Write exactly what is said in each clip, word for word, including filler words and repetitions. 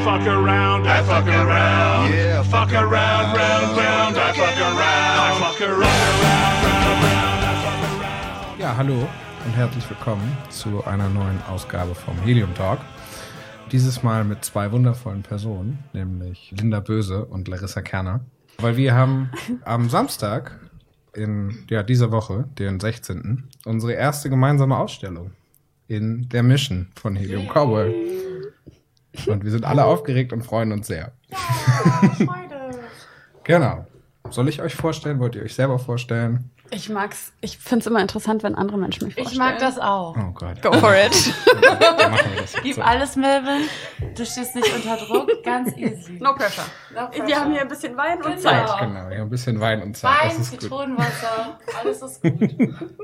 fuck around, I fuck around. Yeah, fuck around, round, round, I fuck around. I fuck around, round, round, round, I fuck around. Ja, hallo und herzlich willkommen zu einer neuen Ausgabe vom Helium Talk. Dieses Mal mit zwei wundervollen Personen, nämlich Linda Böse und Larissa Kerner. Weil wir haben am Samstag in ja, dieser Woche, den sechzehnten unsere erste gemeinsame Ausstellung in der Mission von Helium Cowboy. Und wir sind alle aufgeregt und freuen uns sehr. Ja, Freude. Genau. Soll ich euch vorstellen? Wollt ihr euch selber vorstellen? Ich mag's. Ich find's immer interessant, wenn andere Menschen mich vorstellen. Ich mag das auch. Oh Gott. Go for it. Dann machen wir das jetzt Gib so. alles, Melvin. Du stehst nicht unter Druck. Ganz easy. No pressure. No pressure. Wir haben hier ein bisschen Wein und Genau. Zeit. Genau, wir haben ein bisschen Wein und Zeit. Wein, Das ist gut. Zitronenwasser, alles ist gut.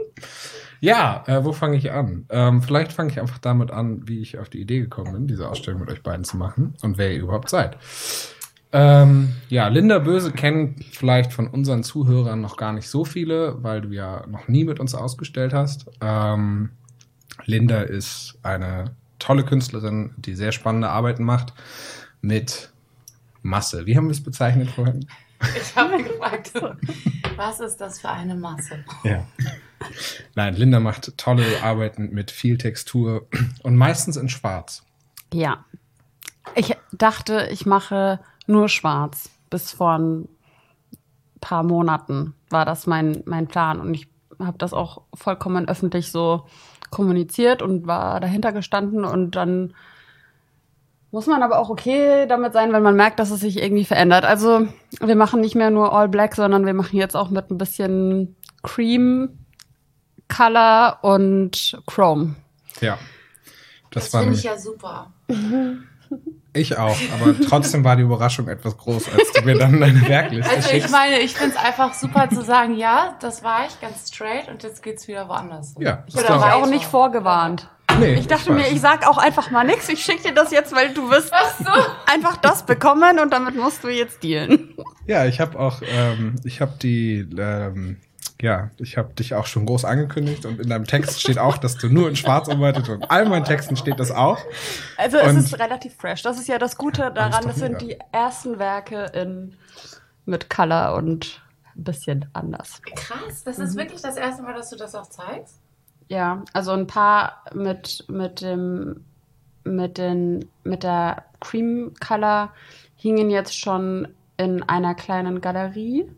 Ja, äh, wo fange ich an? Ähm, vielleicht fange ich einfach damit an, wie ich auf die Idee gekommen bin, diese Ausstellung mit euch beiden zu machen und wer ihr überhaupt seid. Ähm, ja, Linda Böse kennen vielleicht von unseren Zuhörern noch gar nicht so viele, weil du ja noch nie mit uns ausgestellt hast. Ähm, Linda ist eine tolle Künstlerin, die sehr spannende Arbeiten macht mit Masse. Wie haben wir es bezeichnet vorhin? Ich habe gefragt, was ist das für eine Masse? Ja. Nein, Linda macht tolle Arbeiten mit viel Textur und meistens in Schwarz. Ja. Ich dachte, ich mache nur schwarz. Bis vor ein paar Monaten war das mein, mein Plan. Und ich habe das auch vollkommen öffentlich so kommuniziert und war dahinter gestanden. Und dann muss man aber auch okay damit sein, wenn man merkt, dass es sich irgendwie verändert. Also wir machen nicht mehr nur All Black, sondern wir machen jetzt auch mit ein bisschen Cream, Color und Chrome. Ja. Das, Das war finde ich nämlich, ja super. ich auch, aber trotzdem war die Überraschung etwas groß, als du mir dann deine Werkliste Also ich schickst. meine, ich finde es einfach super zu sagen, ja, das war ich, ganz straight und jetzt geht's wieder woanders. Ja, Ich ist bin doch- aber auch nicht vorgewarnt. Nee, Ich dachte weiß. mir, ich sag auch einfach mal nichts. Ich schicke dir das jetzt, weil du wirst einfach das bekommen und damit musst du jetzt dealen. Ja, ich habe auch, ähm, ich habe die, ähm, ja, ich habe dich auch schon groß angekündigt und in deinem Text steht auch, dass du nur in Schwarz arbeitest und in all meinen Texten steht das auch. Also es Und- ist relativ fresh. Das ist ja das Gute daran. doch Das sind mega. die ersten Werke in mit Color und ein bisschen anders. Krass, das ist wirklich das erste Mal, dass du das auch zeigst? Ja, also ein paar mit mit dem mit den mit der Cream Color hingen jetzt schon in einer kleinen Galerie.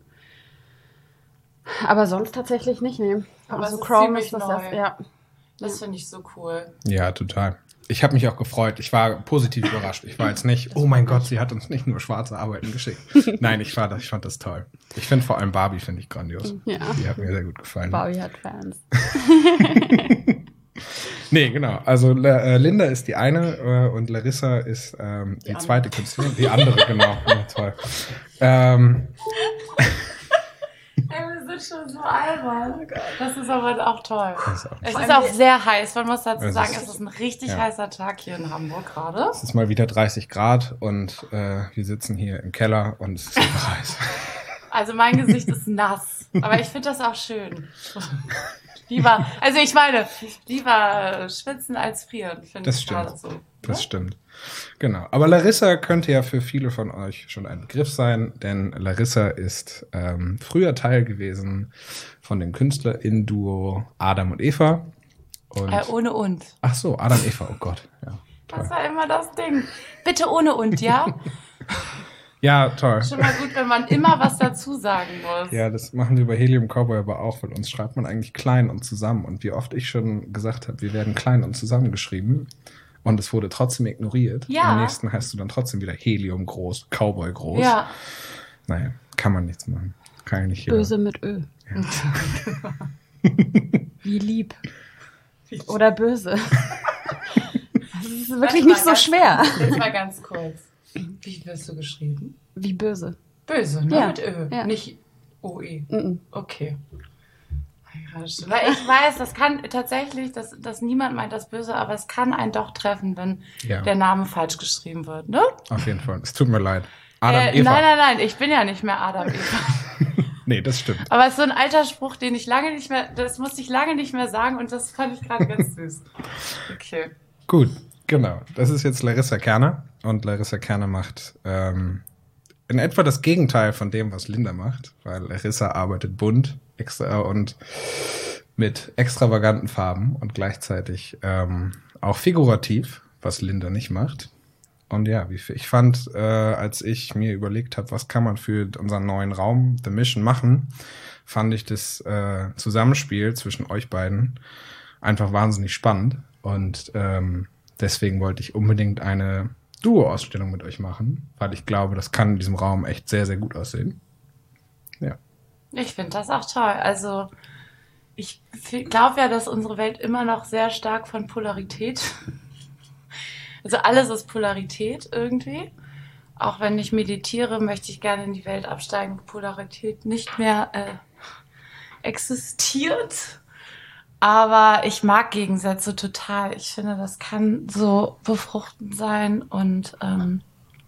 Aber sonst tatsächlich nicht, nee. Aber also es ist Chrome ziemlich ist das neu. erste, ja. Das finde ich so cool. Ja, total. Ich habe mich auch gefreut. Ich war positiv überrascht. Ich war jetzt nicht, oh mein Gott, sie hat uns nicht nur schwarze Arbeiten geschickt. Nein, ich, war das, ich fand das toll. Ich finde vor allem Barbie finde ich grandios. Ja. Die hat mir sehr gut gefallen. Barbie hat Fans. Nee, genau. Also äh, Linda ist die eine äh, und Larissa ist ähm, die, Die zweite Künstlerin. Die andere, genau. Ja, toll. Ähm, Ey, wir sind schon so albern. Das ist aber auch toll. das ist auch- Es ist auch sehr heiß. Man muss dazu Es sagen, ist- es ist ein richtig ja. heißer Tag hier in Hamburg gerade. es ist mal wieder dreißig Grad und äh, wir sitzen hier im Keller und es ist einfach heiß. Also mein Gesicht ist nass. Aber ich finde das auch schön. Lieber, also ich meine, lieber schwitzen als frieren, finde Das ich stimmt. gerade so. Das stimmt. Genau. Aber Larissa könnte ja für viele von euch schon ein Begriff sein, denn Larissa ist ähm, früher Teil gewesen von dem KünstlerInnen-Duo Adam und Eva. Und, Äh, ohne und. ach so, Adam und Eva, oh Gott. Ja, Das toll. war immer das Ding. Bitte ohne und, ja? Ja, toll. Schon mal gut, wenn man immer was dazu sagen muss. Ja, das machen wir bei Helium Cowboy aber auch, weil uns schreibt man eigentlich klein und zusammen. Und wie oft ich schon gesagt habe, wir werden klein und zusammen geschrieben. Und es wurde trotzdem ignoriert. Ja. Am nächsten heißt du dann trotzdem wieder Helium groß, Cowboy groß. Ja. Naja, kann man nichts machen. Kann ja nicht jeder. Böse mit Ö. Wie lieb. Oder böse. Das ist wirklich Warte nicht mal so ganz- schwer. Jetzt mal ganz kurz. Wie wirst du geschrieben? Wie böse. Böse, ne? Ja. Mit Ö. Ja. Nicht O E. Mhm. Okay. Weil ich weiß, das kann tatsächlich, dass, dass niemand meint das böse, aber es kann einen doch treffen, wenn Ja. der Name falsch geschrieben wird, ne? Auf jeden Fall. Es tut mir leid. Adam, äh, Eva. Nein, nein, nein, ich bin ja nicht mehr Adam, Eva. Nee, das stimmt. Aber es ist so ein alter Spruch, den ich lange nicht mehr, das musste ich lange nicht mehr sagen und das fand ich gerade ganz süß. Okay. Gut. Genau, das ist jetzt Larissa Kerner. Und Larissa Kerner macht ähm, in etwa das Gegenteil von dem, was Linda macht. Weil Larissa arbeitet bunt extra und mit extravaganten Farben und gleichzeitig ähm, auch figurativ, was Linda nicht macht. Und ja, wie viel, ich fand, äh, als ich mir überlegt habe, was kann man für unseren neuen Raum, The Mission, machen, fand ich das äh, Zusammenspiel zwischen euch beiden einfach wahnsinnig spannend. Und ähm, deswegen wollte ich unbedingt eine Duo-Ausstellung mit euch machen, weil ich glaube, das kann in diesem Raum echt sehr, sehr gut aussehen. Ja. Ich finde das auch toll. Also ich glaube ja, dass unsere Welt immer noch sehr stark von Polarität, also alles ist Polarität irgendwie. Auch wenn ich meditiere, möchte ich gerne in die Welt absteigen, wo Polarität nicht mehr äh, existiert. Aber ich mag Gegensätze total. Ich finde, das kann so befruchtend sein. Und ähm,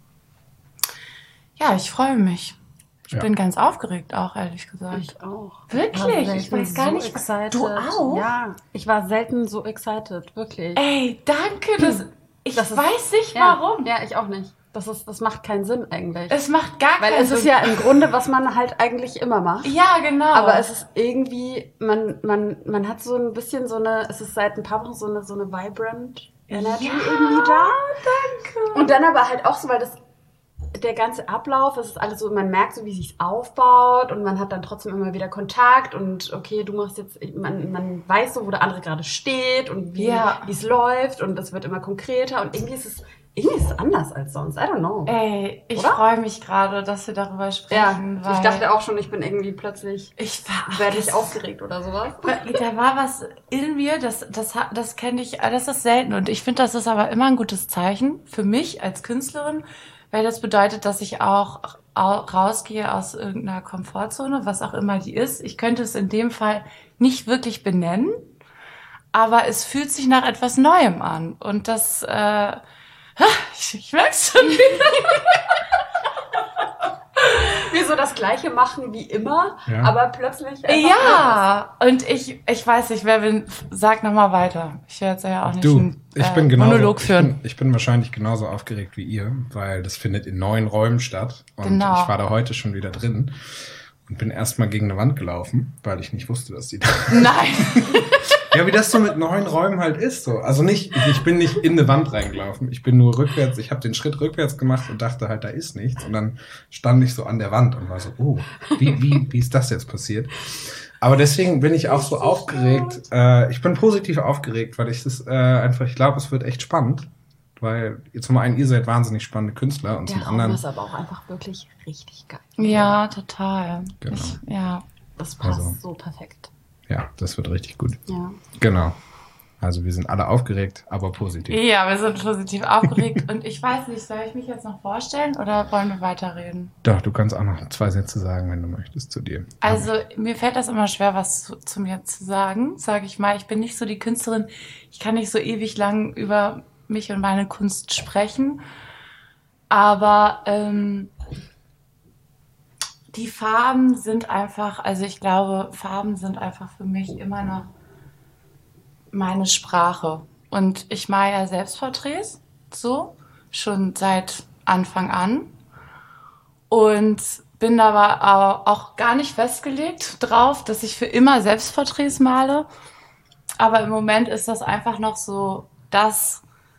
ja, ich freue mich. Ich Ja. bin ganz aufgeregt auch, ehrlich gesagt. Ich auch. Wirklich? war Ich weiß selten gar so nicht. Excited. Du auch? Ja, ich war selten so excited, wirklich. Ey, danke. Das, ich Das ist- weiß nicht, ja, warum. Ja, ich auch nicht. Das, ist, das macht keinen Sinn eigentlich. Es macht gar Weil keinen es ist Sinn. ja im Grunde, was man halt eigentlich immer macht. Ja, genau. Aber es ist irgendwie, man, man, man hat so ein bisschen so eine, es ist seit ein paar Wochen so eine, so eine vibrant Energy ja, irgendwie da. danke. Und dann aber halt auch so, weil das, der ganze Ablauf, es ist alles so, man merkt so, wie sich's aufbaut und man hat dann trotzdem immer wieder Kontakt und okay, du machst jetzt, man, man weiß so, wo der andere gerade steht und wie Ja. wie es läuft und es wird immer konkreter und irgendwie ist es, irgendwie ist es anders als sonst. I don't know. Ey, ich Oder? freue mich gerade, dass wir darüber Ja, sprechen. ich weil dachte auch schon, ich bin irgendwie plötzlich, ich war, werde das- ich aufgeregt oder sowas. Da war was in mir, das, das, ha- das kenne ich, das ist selten. Und ich finde, das ist aber immer ein gutes Zeichen für mich als Künstlerin, weil das bedeutet, dass ich auch au- rausgehe aus irgendeiner Komfortzone, was auch immer die ist. Ich könnte es in dem Fall nicht wirklich benennen, aber es fühlt sich nach etwas Neuem an. Und das, äh, ich, ich merke es schon wieder. Wir so das Gleiche machen wie immer, Ja. aber plötzlich einfach Ja, und ich, ich weiß nicht, wer will, sag nochmal weiter. Ich werde jetzt ja auch nicht Du, einen ich äh, bin genauso, Monolog ich führen. bin, ich bin wahrscheinlich genauso aufgeregt wie ihr, weil das findet in neuen Räumen statt. Und Genau. ich war da heute schon wieder drin und bin erstmal gegen eine Wand gelaufen, weil ich nicht wusste, dass die da Nein. Ja, wie das so mit neuen Räumen halt ist. So. Also nicht, ich, ich bin nicht in eine Wand reingelaufen. Ich bin nur rückwärts, ich habe den Schritt rückwärts gemacht und dachte halt, da ist nichts. Und dann stand ich so an der Wand und war so, oh, wie, wie, wie ist das jetzt passiert? Aber deswegen bin ich auch so aufgeregt. Äh, ich bin positiv aufgeregt, weil ich das äh, einfach, ich glaube, es wird echt spannend. Weil zum einen, ihr seid wahnsinnig spannende Künstler und Der zum Raum anderen. ist aber auch einfach wirklich richtig geil. Ja, total. Genau. Ich, ja. Das passt Also. so perfekt. Ja, das wird richtig gut. Ja. Genau. Also wir sind alle aufgeregt, aber positiv. Ja, wir sind positiv aufgeregt. Und ich weiß nicht, soll ich mich jetzt noch vorstellen oder wollen wir weiterreden? Doch, du kannst auch noch zwei Sätze sagen, wenn du möchtest, zu dir. Also mir fällt das immer schwer, was zu, zu mir zu sagen, sage ich mal. Ich bin nicht so die Künstlerin. Ich kann nicht so ewig lang über mich und meine Kunst sprechen. Aber ähm, die Farben sind einfach, also ich glaube, Farben sind einfach für mich immer noch meine Sprache. Und ich male ja Selbstporträts, so, schon seit Anfang an. Und bin aber auch gar nicht festgelegt drauf, dass ich für immer Selbstporträts male. Aber im Moment ist das einfach noch so das,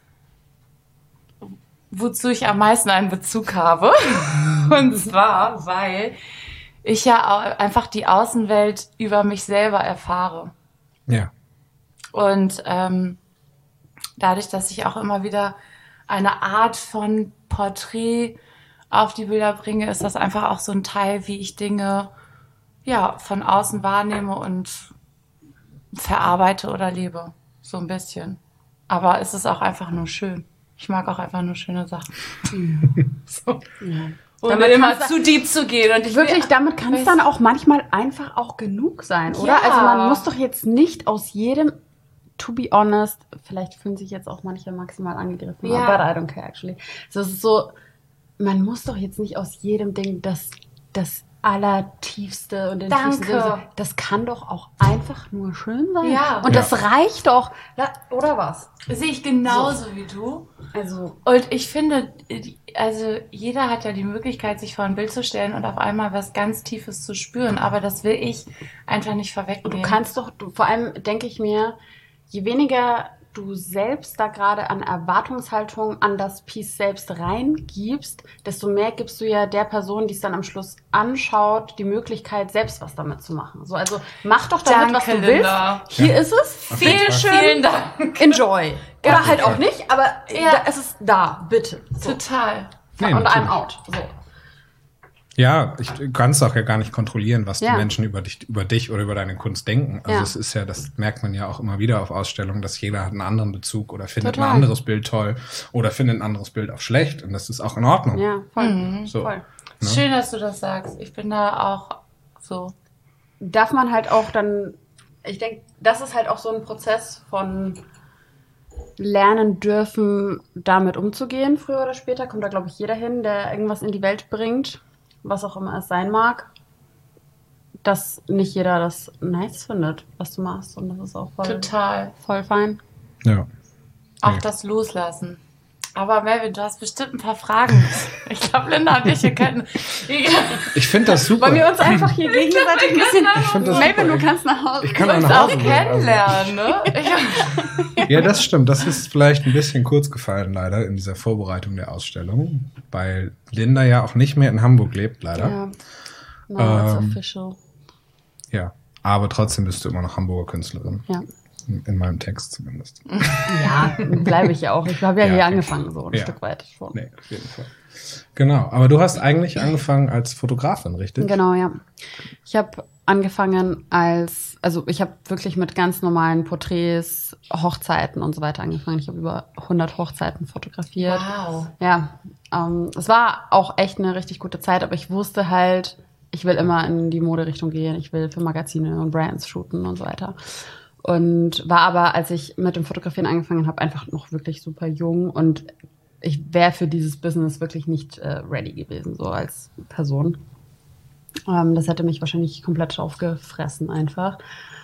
wozu ich am meisten einen Bezug habe. Und zwar, weil ich ja auch einfach die Außenwelt über mich selber erfahre. Ja. Und ähm, dadurch, dass ich auch immer wieder eine Art von Porträt auf die Bilder bringe, ist das einfach auch so ein Teil, wie ich Dinge ja von außen wahrnehme und verarbeite oder lebe. So ein bisschen. Aber es ist auch einfach nur schön. Ich mag auch einfach nur schöne Sachen. So. Ja. Und Damit immer kann's- zu deep zu gehen. Und ich Wirklich, will- damit kann es weiß- dann auch manchmal einfach auch genug sein, oder? Ja. Also man muss doch jetzt nicht aus jedem, to be honest, vielleicht fühlen sich jetzt auch manche maximal angegriffen, Ja. but I don't care actually. So, es ist so, man muss doch jetzt nicht aus jedem Ding das, das allertiefste und den Danke. tiefsten Sinne. Das kann doch auch einfach nur schön sein. Ja. Und Ja. das reicht doch. Ja, oder was? Sehe ich genauso wie du. Also, Und ich finde, also jeder hat ja die Möglichkeit, sich vor ein Bild zu stellen und auf einmal was ganz Tiefes zu spüren. Aber das will ich einfach nicht du vorwegnehmen. kannst doch, du, vor allem denke ich mir, je weniger du selbst da gerade an Erwartungshaltung an das Piece selbst reingibst, desto mehr gibst du ja der Person, die es dann am Schluss anschaut, die Möglichkeit, selbst was damit zu machen. So, also mach doch damit, Danke, was du Linda. willst. Hier Ja. ist es. Auf jeden Bitte Fall. schön. Vielen Dank. Enjoy. Oder Ja. halt auch nicht, aber Ja. da, es ist da, bitte. So. Total. Nee, Und I'm natürlich. out. So. Ja, ich du kannst auch ja gar nicht kontrollieren, was Ja. die Menschen über dich, über dich oder über deine Kunst denken. Also Ja. es ist ja, das merkt man ja auch immer wieder auf Ausstellungen, dass jeder hat einen anderen Bezug oder findet Total. ein anderes Bild toll oder findet ein anderes Bild auch schlecht und das ist auch in Ordnung. Ja, voll. Mhm. So. voll. Ne? Schön, dass du das sagst. Ich bin da auch so. Darf man halt auch dann, ich denke, das ist halt auch so ein Prozess von lernen dürfen, damit umzugehen, früher oder später. Kommt da, glaube ich, jeder hin, der irgendwas in die Welt bringt, was auch immer es sein mag, dass nicht jeder das nice findet, was du machst. Und das ist auch voll, Total. voll fein. Ja. Auch Nee. das Loslassen. Aber Melvin, du hast bestimmt ein paar Fragen. Ich glaube, Linda und ich, wir können... Ich finde das super. Wollen wir uns einfach hier gegenseitig ein bisschen... Ich find das Melvin, super. du kannst nach Hause. Ich kann Wir auch uns nach auch Hause gehen, also. kennenlernen, ne? Ich, Ja, das stimmt. Das ist vielleicht ein bisschen kurz gefallen, leider, in dieser Vorbereitung der Ausstellung, weil Linda ja auch nicht mehr in Hamburg lebt, leider. Ja. No, it's Ähm, official. Ja. Aber trotzdem bist du immer noch Hamburger Künstlerin. Ja. In, in meinem Text zumindest. Ja, bleibe ich ja auch. Ich habe ja, Ja, hier okay. angefangen, so ein Ja. Stück weit schon. Nee, auf jeden Fall. Genau. Aber du hast eigentlich angefangen als Fotografin, richtig? Genau, ja. Ich habe angefangen als, also ich habe wirklich mit ganz normalen Porträts, Hochzeiten und so weiter angefangen. Ich habe über hundert Hochzeiten fotografiert. wow. Ja, ähm, es war auch echt eine richtig gute Zeit, aber ich wusste halt, ich will immer in die Moderichtung gehen. Ich will für Magazine und Brands shooten und so weiter. Und war aber, als ich mit dem Fotografieren angefangen habe, einfach noch wirklich super jung und ich wäre für dieses Business wirklich nicht äh, ready gewesen, so als Person. Ähm, das hätte mich wahrscheinlich komplett aufgefressen einfach.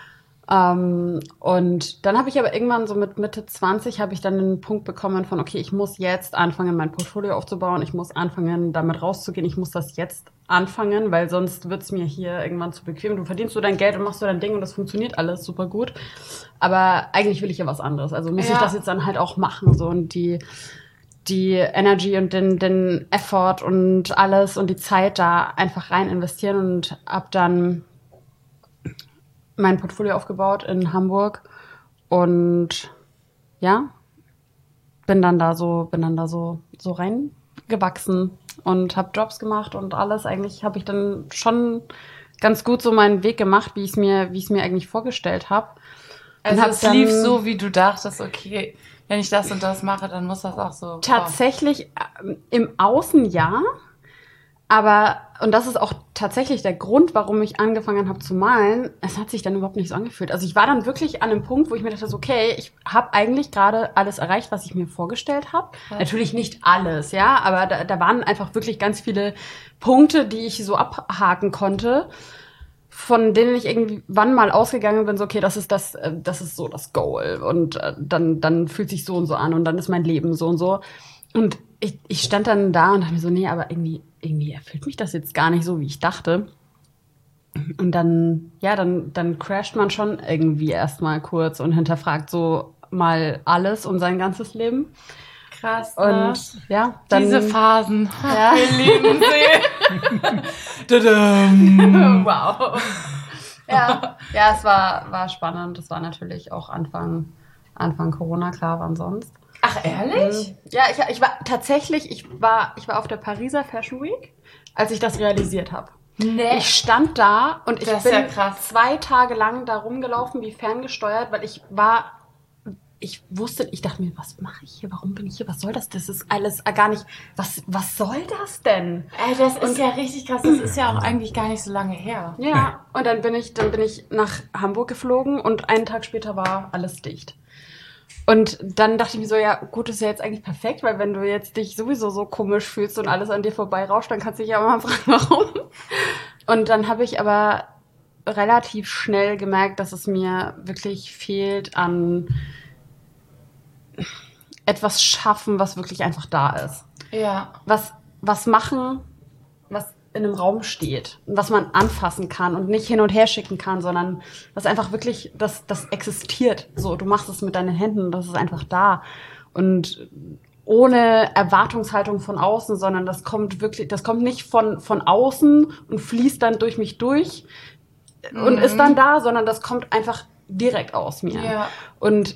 Ähm, und dann habe ich aber irgendwann so mit Mitte zwanzig habe ich dann den Punkt bekommen von, okay, ich muss jetzt anfangen, mein Portfolio aufzubauen. Ich muss anfangen, damit rauszugehen. Ich muss das jetzt anfangen, weil sonst wird es mir hier irgendwann zu bequem. Du verdienst so dein Geld und machst so dein Ding und das funktioniert alles super gut. Aber eigentlich will ich ja was anderes. Also muss Ja. ich das jetzt dann halt auch machen. So. Und die, die Energy und den, den Effort und alles und die Zeit da einfach rein investieren und hab dann mein Portfolio aufgebaut in Hamburg und ja, bin dann da so, bin dann da so, so reingewachsen und habe Jobs gemacht und alles. Eigentlich habe ich dann schon ganz gut so meinen Weg gemacht, wie ich es mir, wie ich es mir eigentlich vorgestellt habe. Also hab es dann- lief so, wie du dachtest, okay, wenn ich das und das mache, dann muss das auch so kommen. Tatsächlich ähm, im Außen ja, aber, und das ist auch tatsächlich der Grund, warum ich angefangen habe zu malen, es hat sich dann überhaupt nicht so angefühlt. Also ich war dann wirklich an einem Punkt, wo ich mir dachte, so, okay, ich habe eigentlich gerade alles erreicht, was ich mir vorgestellt habe. Ja. Natürlich nicht alles, ja, aber da, da waren einfach wirklich ganz viele Punkte, die ich so abhaken konnte, von denen ich irgendwann mal ausgegangen bin, so, okay, das ist das, äh, das ist so das Goal und äh, dann, dann fühlt sich so und so an und dann ist mein Leben so und so. Und ich, ich stand dann da und dachte mir so, nee, aber irgendwie, irgendwie erfüllt mich das jetzt gar nicht so, wie ich dachte. Und dann, ja, dann, dann crasht man schon irgendwie erstmal kurz und hinterfragt so mal alles und sein ganzes Leben. Krass, ne? Und ja, dann. Diese Phasen. Ja. Wir lieben sie. Tudum. Wow. Ja, ja, es war, war spannend. Es war natürlich auch Anfang, Anfang Corona, klar, wann sonst. Ach, ehrlich? Ja, ich, ich war tatsächlich, ich war, ich war auf der Pariser Fashion Week, als ich das realisiert habe. Nee. Ich stand da und ich Das ist bin ja krass. zwei Tage lang da rumgelaufen, wie ferngesteuert, weil ich war, ich wusste, ich dachte mir, was mache ich hier, warum bin ich hier, was soll das, das ist alles gar nicht, was, was soll das denn? Ey, das ist ja richtig krass. Das ist ja auch eigentlich gar nicht so lange her. Ja, und dann bin ich, dann bin ich nach Hamburg geflogen und einen Tag später war alles dicht. Und dann dachte ich mir so, ja, gut, ist ja jetzt eigentlich perfekt, weil wenn du jetzt dich sowieso so komisch fühlst und alles an dir vorbeirauscht, dann kannst du dich ja mal fragen, warum. Und dann habe ich aber relativ schnell gemerkt, dass es mir wirklich fehlt an etwas schaffen, was wirklich einfach da ist. Ja. Was, was machen, was in einem Raum steht und was man anfassen kann und nicht hin und her schicken kann, sondern was einfach wirklich, das, das existiert. So, du machst es mit deinen Händen und das ist einfach da. Und ohne Erwartungshaltung von außen, sondern das kommt wirklich, das kommt nicht von, von außen und fließt dann durch mich durch und Mhm. ist dann da, sondern das kommt einfach direkt aus mir. Ja. Und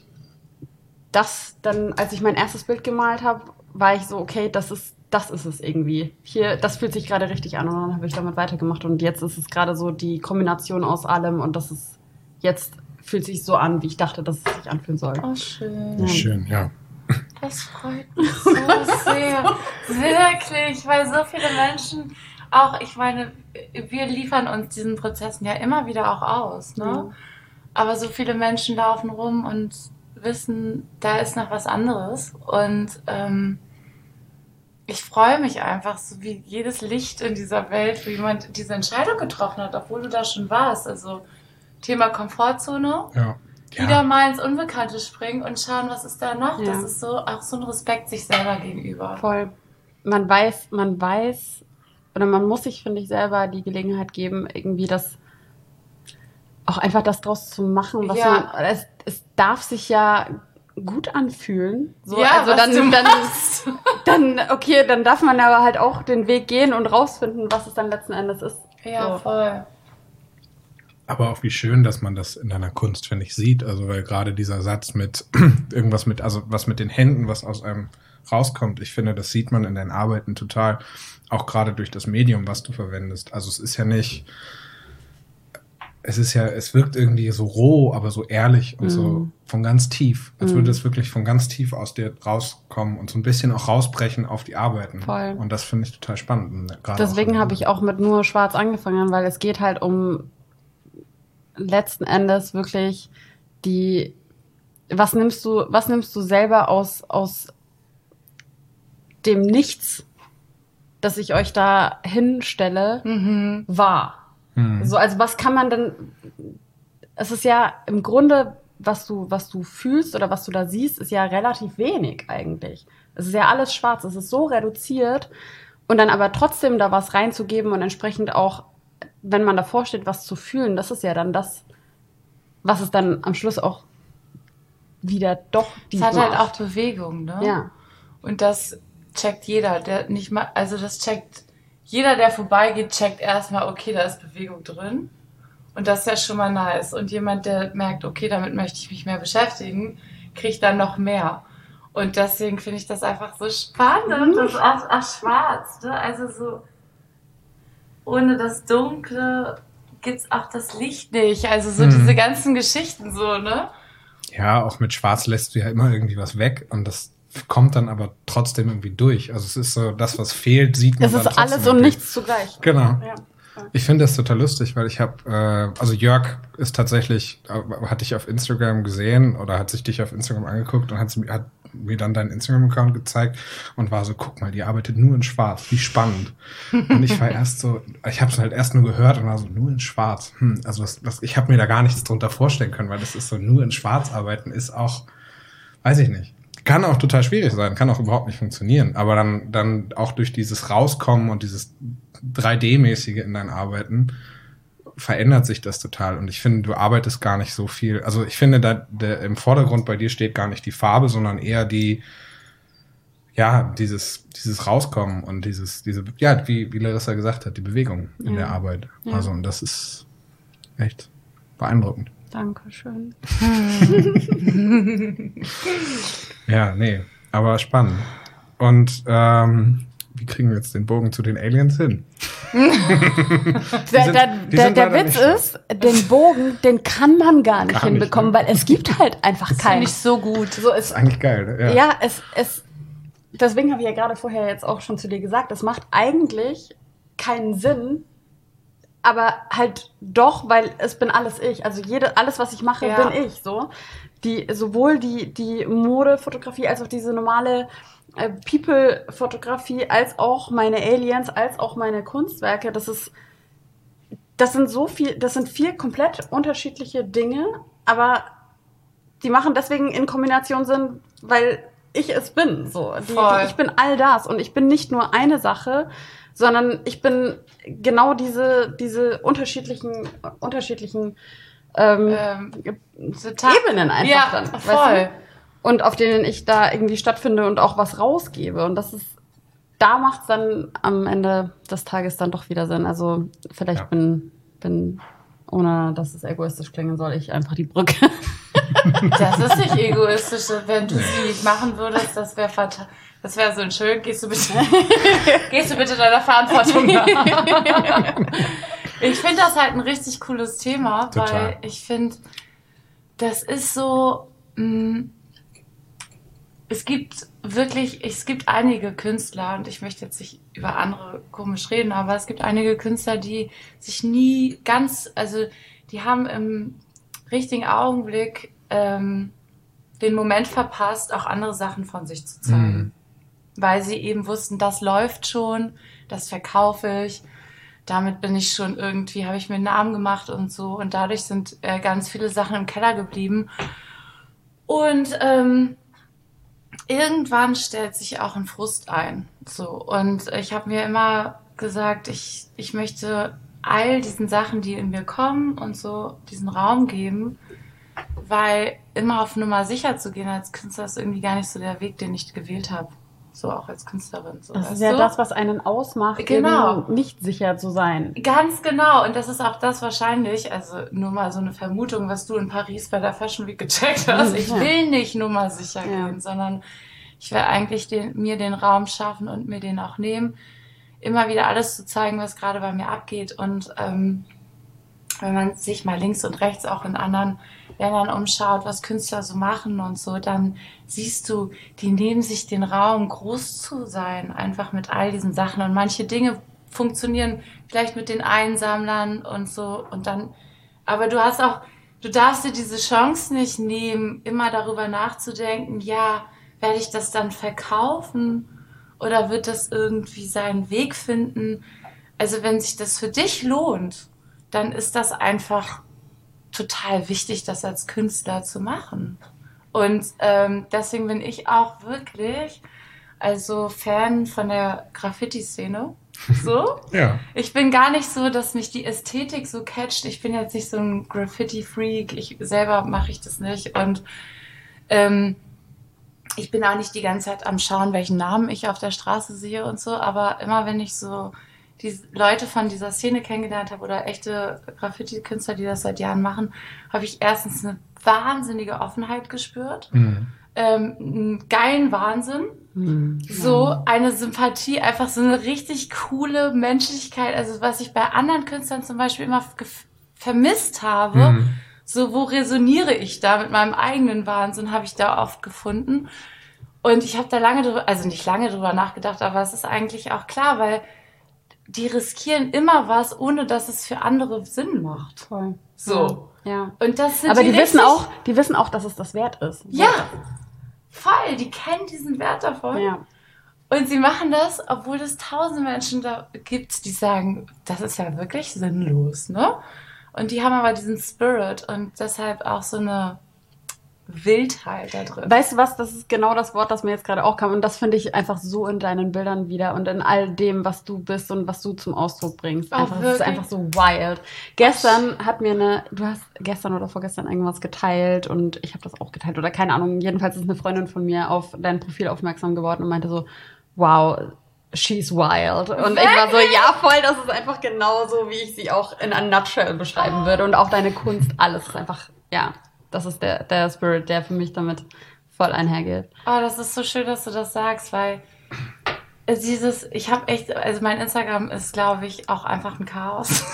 das dann, als ich mein erstes Bild gemalt habe, war ich so, okay, das ist, das ist es irgendwie. Hier, das fühlt sich gerade richtig an und dann habe ich damit weitergemacht und jetzt ist es gerade so die Kombination aus allem und das ist, jetzt fühlt sich so an, wie ich dachte, dass es sich anfühlen soll. Oh, schön. Ja. Schön, ja. Das freut mich so sehr. Wirklich, weil so viele Menschen auch, ich meine, wir liefern uns diesen Prozessen ja immer wieder auch aus, ne? Mhm. Aber so viele Menschen laufen rum und wissen, da ist noch was anderes. Und ähm, ich freue mich einfach, so wie jedes Licht in dieser Welt, wie jemand diese Entscheidung getroffen hat, obwohl du da schon warst. Also Thema Komfortzone. Ja. Wieder Ja. mal ins Unbekannte springen und schauen, was ist da noch. Ja. Das ist so auch so ein Respekt sich selber gegenüber. Voll. Man weiß, man weiß, oder man muss sich, finde ich, selber die Gelegenheit geben, irgendwie das, auch einfach das draus zu machen, was Ja. man, es, es darf sich ja gut anfühlen. So, Ja, also was dann, du dann, machst. dann, okay, dann darf man aber halt auch den Weg gehen und rausfinden, was es dann letzten Endes ist. Ja, So. voll. Aber auch wie schön, dass man das in deiner Kunst, finde ich, sieht. Also, weil gerade dieser Satz mit irgendwas mit, also was mit den Händen, was aus einem rauskommt, ich finde, das sieht man in deinen Arbeiten total. Auch gerade durch das Medium, was du verwendest. Also, es ist ja nicht, es ist ja, es wirkt irgendwie so roh, aber so ehrlich und Mhm. so von ganz tief. Als Mhm. würde es wirklich von ganz tief aus dir rauskommen und so ein bisschen auch rausbrechen auf die Arbeiten. Voll. Und das finde ich total spannend. Gerade Deswegen auch- habe ich auch mit nur schwarz angefangen, weil es geht halt um letzten Endes wirklich die, was nimmst du, was nimmst du selber aus, aus dem Nichts, dass ich euch da hinstelle, Mhm. wahr? Hm. So, also was kann man denn, es ist ja im Grunde, was du, was du fühlst oder was du da siehst, ist ja relativ wenig eigentlich. Es ist ja alles schwarz, es ist so reduziert und dann aber trotzdem da was reinzugeben und entsprechend auch, wenn man davor steht, was zu fühlen, das ist ja dann das, was es dann am Schluss auch wieder doch Es hat macht. halt auch Bewegung, ne? Ja. Und das checkt jeder, der nicht mal, also das checkt, jeder, der vorbeigeht, checkt erstmal, okay, da ist Bewegung drin. Und das ist ja schon mal nice. Und jemand, der merkt, okay, damit möchte ich mich mehr beschäftigen, kriegt dann noch mehr. Und deswegen finde ich das einfach so spannend. Das ist auch, auch schwarz, ne? Also so, ohne das Dunkle gibt's auch das Licht nicht. Also so Mhm. diese ganzen Geschichten so, ne? Ja, auch mit Schwarz lässt du ja immer irgendwie was weg und das kommt dann aber trotzdem irgendwie durch. Also es ist so, das, was fehlt, sieht man Es dann ist trotzdem alles und irgendwie. nichts zugleich. Genau. Ja. Ich finde das total lustig, weil ich habe, äh, also Jörg ist tatsächlich, äh, hat dich auf Instagram gesehen oder hat sich dich auf Instagram angeguckt und hat, sie- hat mir dann deinen Instagram-Account gezeigt und war so, guck mal, die arbeitet nur in Schwarz, wie spannend. Und ich war erst so, ich habe es halt erst nur gehört und war so, nur in Schwarz. Hm, also das, das, ich habe mir da gar nichts drunter vorstellen können, weil das ist so, nur in Schwarz arbeiten ist auch, weiß ich nicht. Kann auch total schwierig sein, kann auch überhaupt nicht funktionieren. Aber dann, dann auch durch dieses Rauskommen und dieses drei D-mäßige in deinen Arbeiten verändert sich das total. Und ich finde, du arbeitest gar nicht so viel. Also ich finde, da der, im Vordergrund bei dir steht gar nicht die Farbe, sondern eher die, ja, dieses, dieses Rauskommen und dieses, diese, ja, wie, wie Larissa gesagt hat, die Bewegung in Ja. der Arbeit. Ja. Also, und das ist echt beeindruckend. Dankeschön. Ja, nee, aber spannend. Und ähm, wie kriegen wir jetzt den Bogen zu den Aliens hin? Der, sind- der, die der, sind der leider Witz nicht ist, den Bogen, den kann man gar nicht Gar nicht, hinbekommen, ne? weil es gibt halt einfach Das finde keinen. ich so gut. So, es, Ist eigentlich geil, ne? ja. es, es, deswegen habe ich ja gerade vorher jetzt auch schon zu dir gesagt, es macht eigentlich keinen Sinn, aber halt doch, weil es bin alles ich. Also jede, alles, was ich mache, Ja. bin ich. So, die sowohl die die Modefotografie als auch diese normale äh, People-Fotografie, als auch meine Aliens, als auch meine Kunstwerke. Das ist das sind so viel, das sind vier komplett unterschiedliche Dinge, aber die machen deswegen in Kombination Sinn, weil ich es bin. So, die, die, ich bin all das und ich bin nicht nur eine Sache, sondern ich bin genau diese diese unterschiedlichen unterschiedlichen ähm, ähm, Ebenen einfach ja, dann. Voll. Weißt du? Und auf denen ich da irgendwie stattfinde und auch was rausgebe. Und das ist, da macht es dann am Ende des Tages dann doch wieder Sinn. Also vielleicht ja. bin, bin, ohne dass es egoistisch klingen soll, ich einfach die Brücke. Das ist nicht egoistisch. Wenn du sie machen würdest, das wäre fatal. Das wäre so ein schön. Gehst du bitte, gehst du bitte deiner Verantwortung nach. Ich finde das halt ein richtig cooles Thema, Total. weil ich finde, das ist so, mh, es gibt wirklich, es gibt einige Künstler, und ich möchte jetzt nicht über andere komisch reden, aber es gibt einige Künstler, die sich nie ganz, also die haben im richtigen Augenblick ähm, den Moment verpasst, auch andere Sachen von sich zu zeigen. Mhm. Weil sie eben wussten, das läuft schon, das verkaufe ich, damit bin ich schon irgendwie, habe ich mir einen Namen gemacht und so. Und dadurch sind äh, ganz viele Sachen im Keller geblieben. Und ähm, irgendwann stellt sich auch ein Frust ein. So. Und ich habe mir immer gesagt, ich, ich möchte all diesen Sachen, die in mir kommen und so, diesen Raum geben, weil immer auf Nummer sicher zu gehen als Künstler ist irgendwie gar nicht so der Weg, den ich gewählt habe. So auch als Künstlerin. So, das ist ja du? das, was einen ausmacht, genau. eben nicht sicher zu sein. Ganz genau. Und das ist auch das wahrscheinlich, also nur mal so eine Vermutung, was du in Paris bei der Fashion Week gecheckt hast. Ich will nicht nur mal sicher ja. gehen, sondern ich will eigentlich den, mir den Raum schaffen und mir den auch nehmen, immer wieder alles zu zeigen, was gerade bei mir abgeht. Und ähm, wenn man sich mal links und rechts auch in anderen Ländern umschaut, was Künstler so machen und so, dann siehst du, die nehmen sich den Raum, groß zu sein, einfach mit all diesen Sachen. Und manche Dinge funktionieren vielleicht mit den Einsammlern und so. Und dann, aber du hast auch, du darfst dir diese Chance nicht nehmen, immer darüber nachzudenken, ja, werde ich das dann verkaufen oder wird das irgendwie seinen Weg finden? Also wenn sich das für dich lohnt, dann ist das einfach total wichtig, das als Künstler zu machen. Und ähm, deswegen bin ich auch wirklich also Fan von der Graffiti-Szene. So. Ja. Ich bin gar nicht so, dass mich die Ästhetik so catcht. Ich bin jetzt nicht so ein Graffiti-Freak. Ich selber mache ich das nicht. Und ähm, ich bin auch nicht die ganze Zeit am Schauen, welchen Namen ich auf der Straße sehe und so. Aber immer wenn ich so die Leute von dieser Szene kennengelernt habe oder echte Graffiti-Künstler, die das seit Jahren machen, habe ich erstens eine wahnsinnige Offenheit gespürt, mhm. ähm, einen geilen Wahnsinn, mhm. so eine Sympathie, einfach so eine richtig coole Menschlichkeit, also was ich bei anderen Künstlern zum Beispiel immer gef- vermisst habe, mhm. so wo resoniere ich da mit meinem eigenen Wahnsinn, habe ich da oft gefunden. Und ich habe da lange drüber, also nicht lange drüber nachgedacht, aber es ist eigentlich auch klar, weil die riskieren immer was, ohne dass es für andere Sinn macht. Voll. So. Ja. Und das sind Aber die, die wissen auch, die wissen auch, dass es das wert ist. Ja. Voll. Die kennen diesen Wert davon. Ja. Und sie machen das, obwohl es tausende Menschen da gibt, die sagen, das ist ja wirklich sinnlos, ne? Und die haben aber diesen Spirit und deshalb auch so eine Wildheit da drin. Weißt du was, das ist genau das Wort, das mir jetzt gerade auch kam und das finde ich einfach so in deinen Bildern wieder und in all dem, was du bist und was du zum Ausdruck bringst. Oh, einfach, es ist einfach so wild. Gestern hat mir eine, du hast gestern oder vorgestern irgendwas geteilt und ich habe das auch geteilt oder keine Ahnung, jedenfalls ist eine Freundin von mir auf dein Profil aufmerksam geworden und meinte so, wow, she's wild. Und ich war so, ja voll, das ist einfach genauso, wie ich sie auch in a nutshell beschreiben würde und auch deine Kunst, alles ist einfach, ja. Das ist der, der Spirit, der für mich damit voll einhergeht. Oh, das ist so schön, dass du das sagst, weil dieses, ich habe echt, also mein Instagram ist, glaube ich, auch einfach ein Chaos.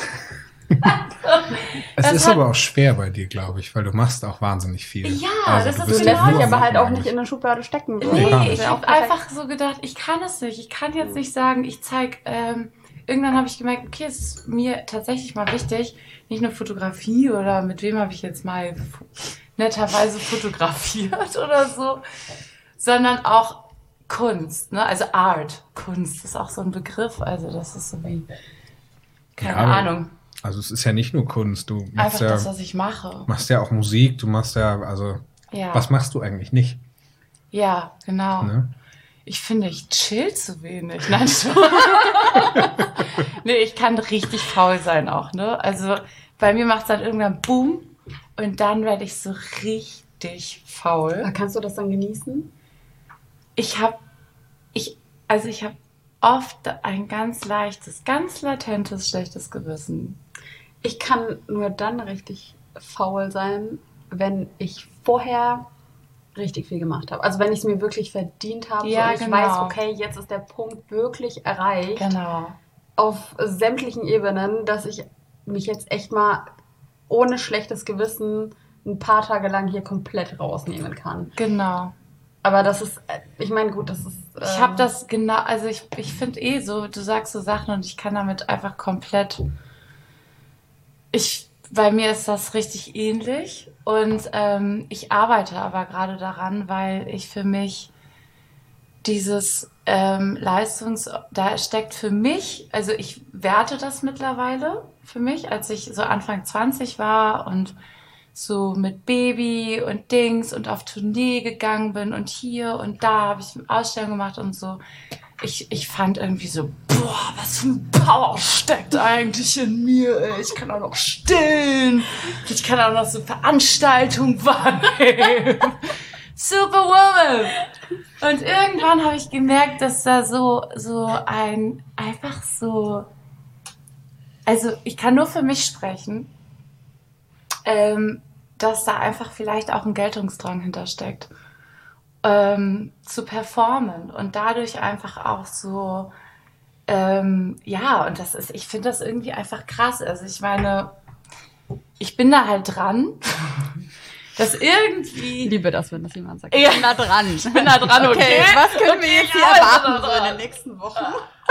Es ist aber auch schwer bei dir, glaube ich, weil du machst auch wahnsinnig viel. Ja, also, das du ist bist Du genau lässt dich nur aber halt auch eigentlich. nicht in eine Schublade stecken. So. Nee, Ja, ich auch habe perfekt. einfach so gedacht, ich kann es nicht. Ich kann jetzt nicht sagen, ich zeige, ähm, irgendwann habe ich gemerkt, okay, es ist mir tatsächlich mal wichtig, nicht nur Fotografie oder mit wem habe ich jetzt mal netterweise fotografiert oder so, sondern auch Kunst, ne? Also Art, Kunst ist auch so ein Begriff, also das ist so wie, keine Ja, aber Ahnung. Also es ist ja nicht nur Kunst, du machst Einfach ja, das, was ich mache. machst ja auch Musik, du machst ja, also Ja. was machst du eigentlich nicht? Ja, genau. Ne? Ich finde, ich chill zu wenig. Nein, nee, ich kann richtig faul sein auch, ne? Also bei mir macht es dann irgendwann Boom und dann werde ich so richtig faul. Kannst du das dann genießen? Ich habe, ich, also ich habe oft ein ganz leichtes, ganz latentes, schlechtes Gewissen. Ich kann nur dann richtig faul sein, wenn ich vorher richtig viel gemacht habe. Also wenn ich es mir wirklich verdient habe Ja, und ich genau. weiß, okay, jetzt ist der Punkt wirklich erreicht, Genau. auf sämtlichen Ebenen, dass ich mich jetzt echt mal ohne schlechtes Gewissen ein paar Tage lang hier komplett rausnehmen kann. Genau. Aber das ist, äh, ich meine, gut, das ist... Ähm, Ich habe das genau, also ich, ich finde eh so, du sagst so Sachen und ich kann damit einfach komplett, ich, bei mir ist das richtig ähnlich und ähm, ich arbeite aber gerade daran, weil ich für mich dieses ähm, Leistungs, da steckt für mich, also ich werte das mittlerweile für mich, als ich so Anfang zwanzig war und so mit Baby und Dings und auf Tournee gegangen bin und hier und da habe ich Ausstellungen gemacht und so. Ich, ich fand irgendwie so, boah, was für ein Power steckt eigentlich in mir, ey. Ich kann auch noch stillen. Ich kann auch noch so Veranstaltungen wahrnehmen. Superwoman! Und irgendwann habe ich gemerkt, dass da so, so ein, einfach so, also ich kann nur für mich sprechen, ähm, dass da einfach vielleicht auch ein Geltungsdrang hintersteckt, ähm, zu performen und dadurch einfach auch so, ähm, ja, und das ist, ich finde das irgendwie einfach krass. Also ich meine, ich bin da halt dran, dass irgendwie... Ich liebe das, wenn das jemand sagt. Ja. Ich bin da dran. Ich bin da dran, okay. Okay, was können wir Okay, jetzt hier ja, erwarten also, so in den nächsten Wochen?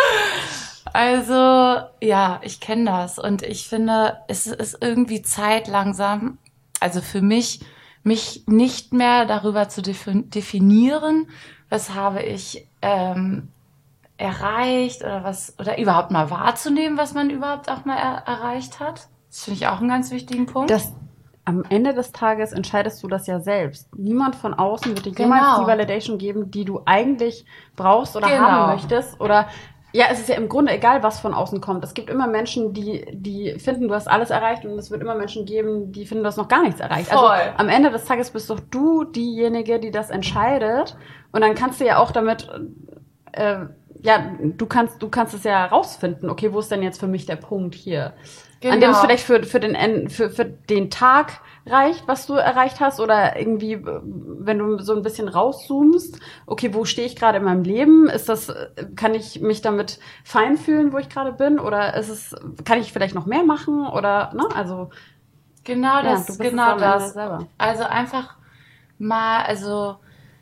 Also, ja, ich kenne das und ich finde, es ist irgendwie Zeit langsam, also für mich, mich nicht mehr darüber zu defin- definieren, was habe ich ähm, erreicht oder was, oder überhaupt mal wahrzunehmen, was man überhaupt auch mal er- erreicht hat. Das finde ich auch einen ganz wichtigen Punkt. Das, am Ende des Tages entscheidest du das ja selbst. Niemand von außen wird dir Genau. jemals die Validation geben, die du eigentlich brauchst oder Genau. haben möchtest. Oder ja, es ist ja im Grunde egal, was von außen kommt. Es gibt immer Menschen, die, die finden, du hast alles erreicht, und es wird immer Menschen geben, die finden, du hast noch gar nichts erreicht. Voll. Also am Ende des Tages bist doch du diejenige, die das entscheidet. Und dann kannst du ja auch damit, äh, ja, du kannst, du kannst es ja rausfinden, okay, wo ist denn jetzt für mich der Punkt hier? Genau. An dem es vielleicht für, für, den, En- für, für den Tag reicht, was du erreicht hast, oder irgendwie, äh, wenn du so ein bisschen rauszoomst, okay, wo stehe ich gerade in meinem Leben? Ist das, äh, kann ich mich damit fein fühlen, wo ich gerade bin? Oder ist es, kann ich vielleicht noch mehr machen? Oder, ne, also, Genau ja, das, du bist es genau am Ende das. selber. Also einfach mal, also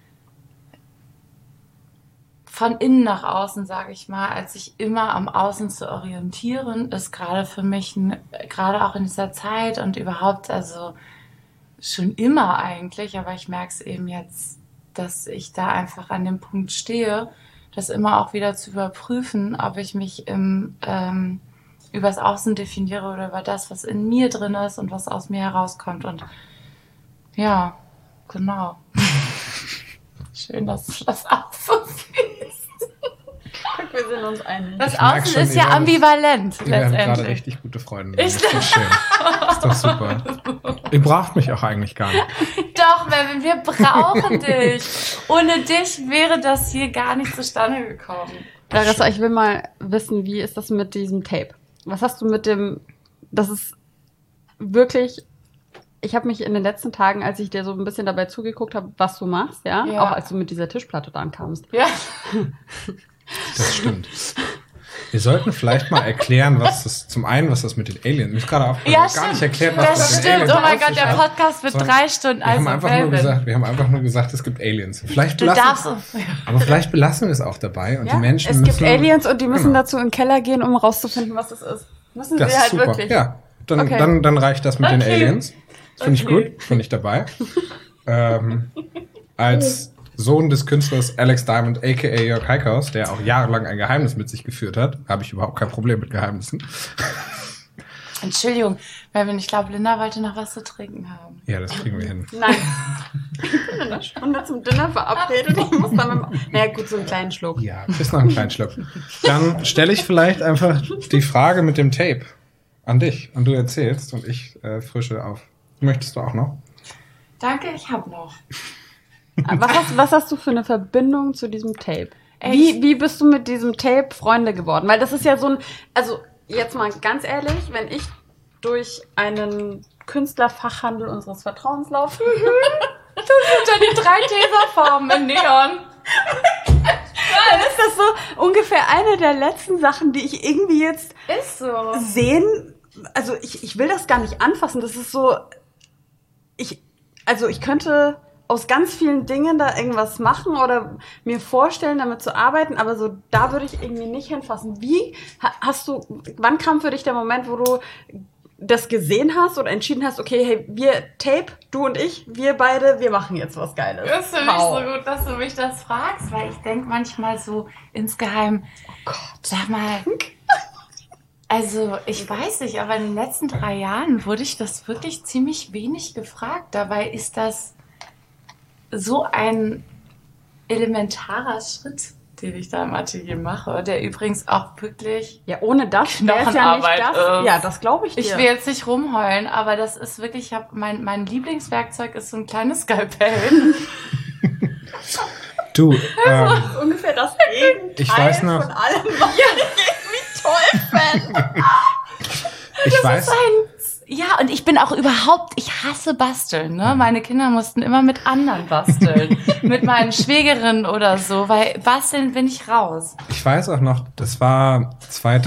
von innen nach außen, sage ich mal, als sich immer am Außen zu orientieren, ist gerade für mich, n- gerade auch in dieser Zeit und überhaupt, also schon immer eigentlich, aber ich merke es eben jetzt, dass ich da einfach an dem Punkt stehe, das immer auch wieder zu überprüfen, ob ich mich im, ähm, übers Außen definiere oder über das, was in mir drin ist und was aus mir herauskommt. Und ja, genau. Schön, dass du das auch so siehst. Wir sind uns einig. Das Ich merk Außen schon, ist ihr ja werdet- ambivalent, Wir werden gerade letztendlich. richtig gute Freunde. Ich- Das ist doch schön. Das ist doch super. Ihr braucht mich auch eigentlich gar nicht. Doch, Melvin, wir brauchen dich. Ohne dich wäre das hier gar nicht zustande gekommen. Larissa, ich will mal wissen, wie ist das mit diesem Tape? Was hast du mit dem, das ist wirklich, ich habe mich in den letzten Tagen, als ich dir so ein bisschen dabei zugeguckt habe, was du machst, ja, Ja. auch als du mit dieser Tischplatte dann kamst. Ja. Das stimmt. Wir sollten vielleicht mal erklären, was das, zum einen, was das mit den Aliens, mir ist gerade aufgefallen, Ja, wir haben gar nicht erklärt, was Das das mit den stimmt. Aliens Oh mein auf Gott, sich der hat. Podcast wird Sondern drei Stunden. Wir haben, Also, einfach nur Melvin, gesagt, wir haben einfach nur gesagt, es gibt Aliens. Vielleicht du belassen, darfst uns. aber vielleicht belassen wir es auch dabei und die Menschen es müssen... gibt Aliens und die müssen Genau. dazu in den Keller gehen, um rauszufinden, was das ist. Müssen Das sie ist halt super. wirklich. Ja, dann, Okay. dann, dann reicht das mit den Okay. Aliens. Das finde ich Okay. gut, finde ich dabei. ähm, als Sohn des Künstlers Alex Diamond, aka Jörg Heikhaus, der auch jahrelang ein Geheimnis mit sich geführt hat, habe ich überhaupt kein Problem mit Geheimnissen. Entschuldigung, Melvin, ich glaube, Linda wollte noch was zu trinken haben. Ja, das kriegen wir hin. Nein. Ich bin in einer Stunde zum Dinner verabredet. Ich muss dann mit... Naja, gut, so einen kleinen Schluck. Ja, bis noch einen kleinen Schluck. Dann stelle ich vielleicht einfach die Frage mit dem Tape an dich und du erzählst und ich äh, frische auf. Möchtest du auch noch? Danke, ich habe noch. Was hast, was hast du für eine Verbindung zu diesem Tape? Echt? Wie, wie bist du mit diesem Tape Freunde geworden? Weil das ist ja so ein... Also, jetzt mal ganz ehrlich, wenn ich durch einen Künstlerfachhandel unseres Vertrauens laufe... Das sind ja die drei Teserfarben in Neon. Dann ist das so ungefähr eine der letzten Sachen, die ich irgendwie jetzt Ist so. sehen. Also ich, ich will das gar nicht anfassen. Das ist so. Ich, also ich könnte aus ganz vielen Dingen da irgendwas machen oder mir vorstellen, damit zu arbeiten, aber so da würde ich irgendwie nicht hinfassen. Wie ha- hast du, wann kam für dich der Moment, wo du das gesehen hast oder entschieden hast, okay, hey, wir Tape, du und ich, wir beide, wir machen jetzt was Geiles. Das ist für mich Wow. so gut, dass du mich das fragst, weil ich denke manchmal so insgeheim, Oh sag mal, also ich weiß nicht, aber in den letzten drei Jahren wurde ich das wirklich ziemlich wenig gefragt. Dabei ist das so ein elementarer Schritt, den ich da im Atelier mache, der übrigens auch wirklich... Ja, ohne das wäre es ja nicht Knochenarbeit das. ist. Ja, das glaube ich dir. Ich will jetzt nicht rumheulen, aber das ist wirklich, ich hab mein, mein Lieblingswerkzeug ist so ein kleines Skalpell. Du, ähm, ungefähr das Gegenteil Ich weiß noch- von allem, was ich irgendwie toll fände. ich weiß, Ein, ja, und ich bin auch überhaupt, ich hasse Basteln, ne? Meine Kinder mussten immer mit anderen basteln. Mit meinen Schwägerinnen oder so, weil basteln bin ich raus. ich weiß auch noch, das war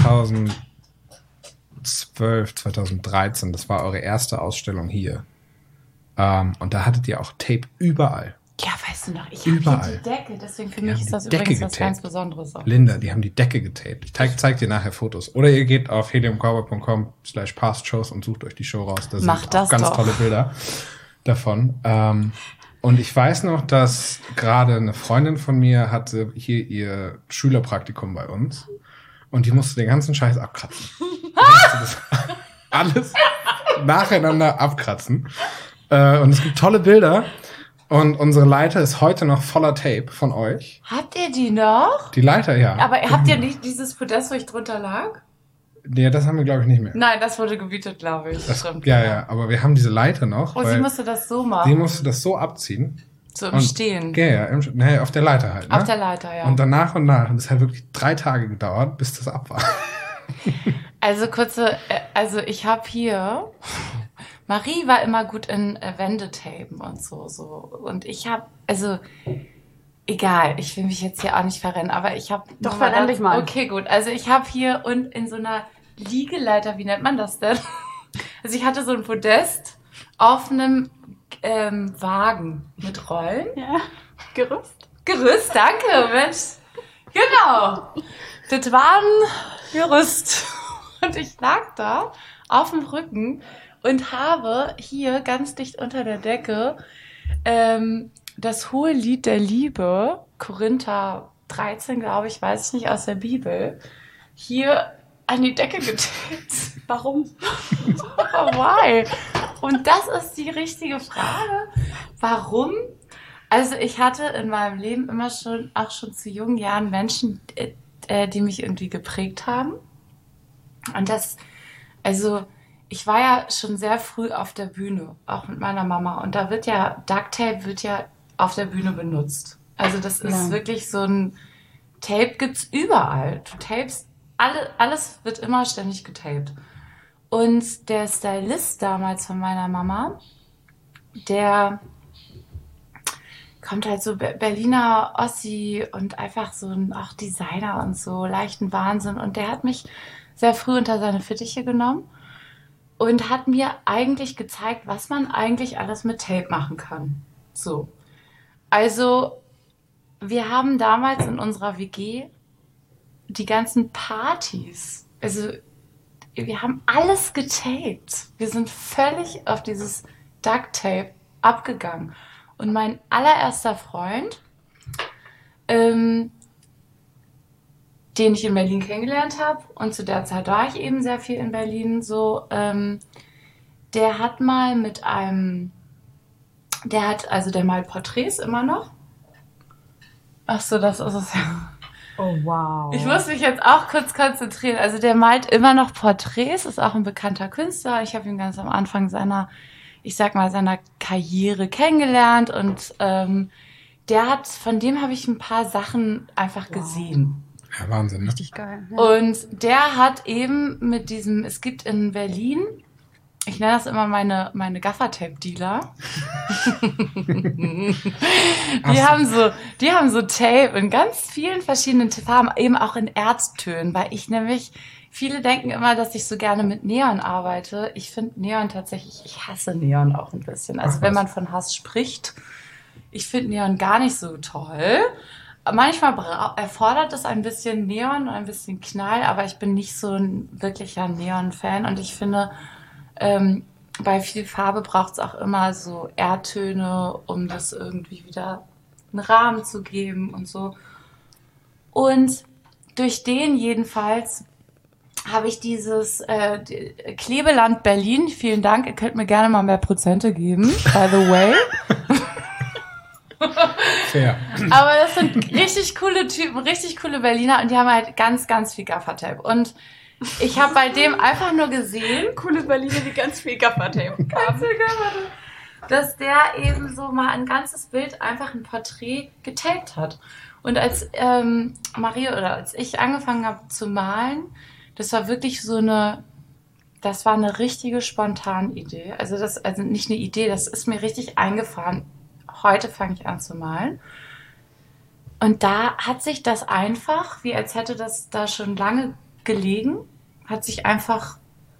zweitausendzwölf, zweitausenddreizehn, das war eure erste Ausstellung hier. Ähm, und da hattet ihr auch Tape überall. Ja, weißt du noch, ich habe Überall. hier die Decke, deswegen für Die mich haben ist die das Decke übrigens was getaped. ganz Besonderes auch. Linda, die haben die Decke getaped. Ich zeig, zeig dir nachher Fotos. Oder ihr geht auf heliumcowboy punkt com slash past shows und sucht euch die Show raus. Da sind Macht auch das ganz doch. tolle Bilder davon. Ähm, und ich weiß noch, dass gerade eine Freundin von mir hatte hier ihr Schülerpraktikum bei uns. Und die musste den ganzen Scheiß abkratzen. Die musste das alles nacheinander abkratzen. Äh, und es gibt tolle Bilder. Und unsere Leiter ist heute noch voller Tape von euch. Habt ihr die noch? Die Leiter, ja. Aber habt ihr nicht dieses Podest, wo ich drunter lag? Nee, das haben wir, glaube ich, nicht mehr. Nein, das wurde gebietet, glaube ich. Das, Stimmt. ja, ja, aber wir haben diese Leiter noch. Oh, weil sie musste das so sie machen. musste das so abziehen. So im Und- Stehen. Ja, ja, im, nee, auf der Leiter halt. Ne? Auf der Leiter, ja. Und dann nach und nach. Und es hat wirklich drei Tage gedauert, bis das ab war. Also kurze, äh, also ich habe hier, Marie war immer gut in äh, Wendetapen und so, so. Und ich habe, also egal, ich will mich jetzt hier auch nicht verrennen, aber ich habe... Doch, verrenn dich mal. Okay, gut. Also ich habe hier und in so einer Liegeleiter, wie nennt man das denn? Also ich hatte so ein Podest auf einem ähm, Wagen mit Rollen. Ja, Gerüst. Gerüst, danke, Mensch. Genau. Das war ein Gerüst. Und ich lag da auf dem Rücken und habe hier ganz dicht unter der Decke ähm, das hohe Lied der Liebe, Korinther dreizehn, glaube ich, weiß ich nicht, aus der Bibel, hier an die Decke getippt. Warum? Why? Und das ist die richtige Frage. Warum? Also ich hatte in meinem Leben immer schon, auch schon zu jungen Jahren Menschen, äh, die mich irgendwie geprägt haben. Und das, also ich war ja schon sehr früh auf der Bühne, auch mit meiner Mama. Und da wird ja, Duct Tape wird ja auf der Bühne benutzt. Also das ist Ja. wirklich so ein, Tape gibt's überall. Du tapest, alle, alles wird immer ständig getaped. Und der Stylist damals von meiner Mama, der kommt halt so Be- Berliner Ossi und einfach so ein auch Designer und so, leichten Wahnsinn. Und der hat mich sehr früh unter seine Fittiche genommen und hat mir eigentlich gezeigt, was man eigentlich alles mit Tape machen kann. So. Also, wir haben damals in unserer W G die ganzen Partys, also wir haben alles getaped. Wir sind völlig auf dieses Duct Tape abgegangen. Und mein allererster Freund, ähm, den ich in Berlin kennengelernt habe. Und zu der Zeit war ich eben sehr viel in Berlin. So, ähm, der hat mal mit einem, der hat, also der malt Porträts immer noch. Ach so, das ist es ja. Oh, wow. Ich muss mich jetzt auch kurz konzentrieren. Also der malt immer noch Porträts, ist auch ein bekannter Künstler. Ich habe ihn ganz am Anfang seiner, ich sag mal, seiner Karriere kennengelernt. Und ähm, der hat, von dem habe ich ein paar Sachen einfach wow. gesehen. Ja, Wahnsinn, ne? Richtig geil. Ja. Und der hat eben mit diesem, es gibt in Berlin, ich nenne das immer meine, meine Gaffertape-Dealer. die, so. haben so, die haben so Tape in ganz vielen verschiedenen Farben, eben auch in Erztönen, weil ich nämlich, viele denken immer, dass ich so gerne mit Neon arbeite. Ich finde Neon tatsächlich, ich hasse Neon auch ein bisschen. Also Ach, wenn man von Hass spricht, ich finde Neon gar nicht so toll. Manchmal bra- erfordert es ein bisschen Neon, ein bisschen Knall, aber ich bin nicht so ein wirklicher Neon-Fan und ich finde, ähm, bei viel Farbe braucht es auch immer so Erdtöne, um das irgendwie wieder einen Rahmen zu geben und so. Und durch den jedenfalls habe ich dieses äh, Klebeland Berlin, vielen Dank, ihr könnt mir gerne mal mehr Prozente geben, by the way. Fair. Aber das sind richtig coole Typen, richtig coole Berliner und die haben halt ganz, ganz viel Gaffertape. Und ich habe bei dem einfach nur gesehen, Coole Berliner, die ganz viel Gaffertape haben. ganz viel Gaffertape, dass der eben so mal ein ganzes Bild, einfach ein Porträt getaped hat. Und als ähm, Marie oder als ich angefangen habe zu malen, das war wirklich so eine, das war eine richtige spontane Idee. Also das, also nicht eine Idee, das ist mir richtig eingefahren. Heute fange ich an zu malen. Und da hat sich das einfach, wie als hätte das da schon lange gelegen, hat sich einfach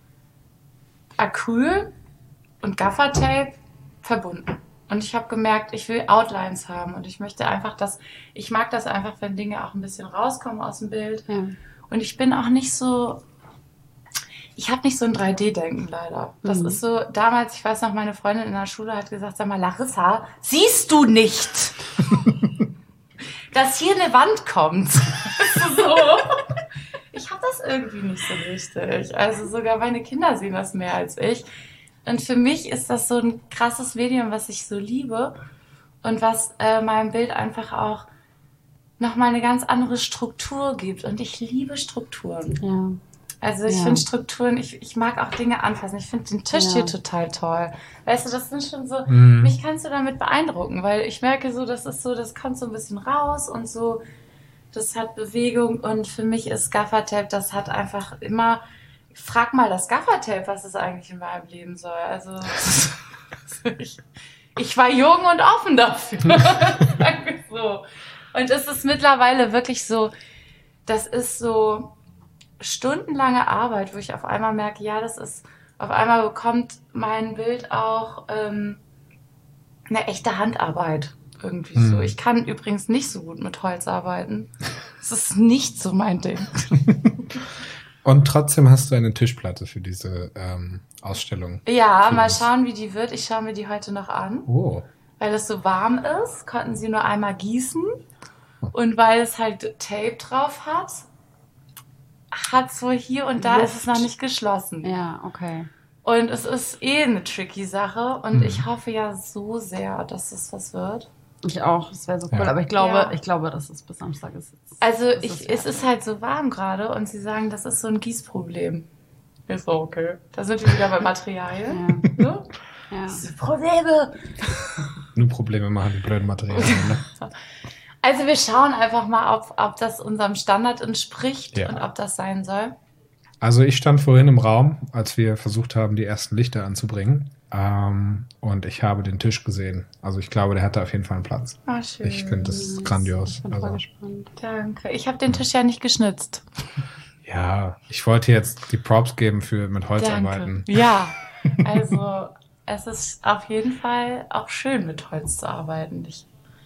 Acryl und Gaffertape verbunden. Und ich habe gemerkt, ich will Outlines haben und ich möchte einfach, dass, ich mag das einfach, wenn Dinge auch ein bisschen rauskommen aus dem Bild. Ja. Und ich bin auch nicht so, ich habe nicht so ein drei D-Denken leider. Das Mhm. ist so, damals, ich weiß noch, meine Freundin in der Schule hat gesagt, sag mal, Larissa, siehst du nicht, dass hier eine Wand kommt? So. Ich habe das irgendwie nicht so richtig. Also sogar meine Kinder sehen das mehr als ich. Und für mich ist das so ein krasses Medium, was ich so liebe und was äh, meinem Bild einfach auch nochmal eine ganz andere Struktur gibt. Und ich liebe Strukturen. Ja. Also ich Ja. finde Strukturen, ich, ich mag auch Dinge anfassen. Ich finde den Tisch Ja. hier total toll. Weißt du, das sind schon so, Mhm. mich kannst du damit beeindrucken, weil ich merke so, das ist so, das kommt so ein bisschen raus und so, das hat Bewegung und für mich ist Gaffertape, das hat einfach immer, frag mal das Gaffertape, was es eigentlich in meinem Leben soll. Also ich, ich war jung und offen dafür. Sagen wir so. Und es ist mittlerweile wirklich so, das ist so stundenlange Arbeit, wo ich auf einmal merke, ja, das ist, auf einmal bekommt mein Bild auch ähm, eine echte Handarbeit irgendwie Hm. so. Ich kann übrigens nicht so gut mit Holz arbeiten. Das ist nicht so mein Ding. Und trotzdem hast du eine Tischplatte für diese ähm, Ausstellung. Ja, Für mal uns. schauen, wie die wird. Ich schaue mir die heute noch an. Oh. Weil es so warm ist, konnten sie nur einmal gießen. Und weil es halt Tape drauf hat, hat so hier und da Luft. ist es noch nicht geschlossen. Ja, okay. Und es ist eh eine tricky Sache. Und Mhm. ich hoffe ja so sehr, dass es was wird. Ich auch, das wäre so cool. Ja. Aber ich glaube, Ja. ich glaube, dass es bis Samstag ist. Also Das ich, ist es ja- ist halt so warm gerade und sie sagen, das ist so ein Gießproblem. Ist so okay. Da sind wir wieder bei Materialien. Ja. Ne? Ja. Diese Probleme. Nur Probleme machen die blöden Materialien. Ne? Also wir schauen einfach mal, ob, ob das unserem Standard entspricht Ja. und ob das sein soll. Also ich stand vorhin im Raum, als wir versucht haben, die ersten Lichter anzubringen. Ähm, und ich habe den Tisch gesehen. Also ich glaube, der hatte auf jeden Fall einen Platz. Ah, schön. Ich finde das grandios. Ich bin voll Also, gespannt. Danke. Ich habe den Tisch ja nicht geschnitzt. ja, ich wollte jetzt die Props geben für mit Holz arbeiten. Danke. Ja, also es ist auf jeden Fall auch schön, mit Holz zu arbeiten. Ich,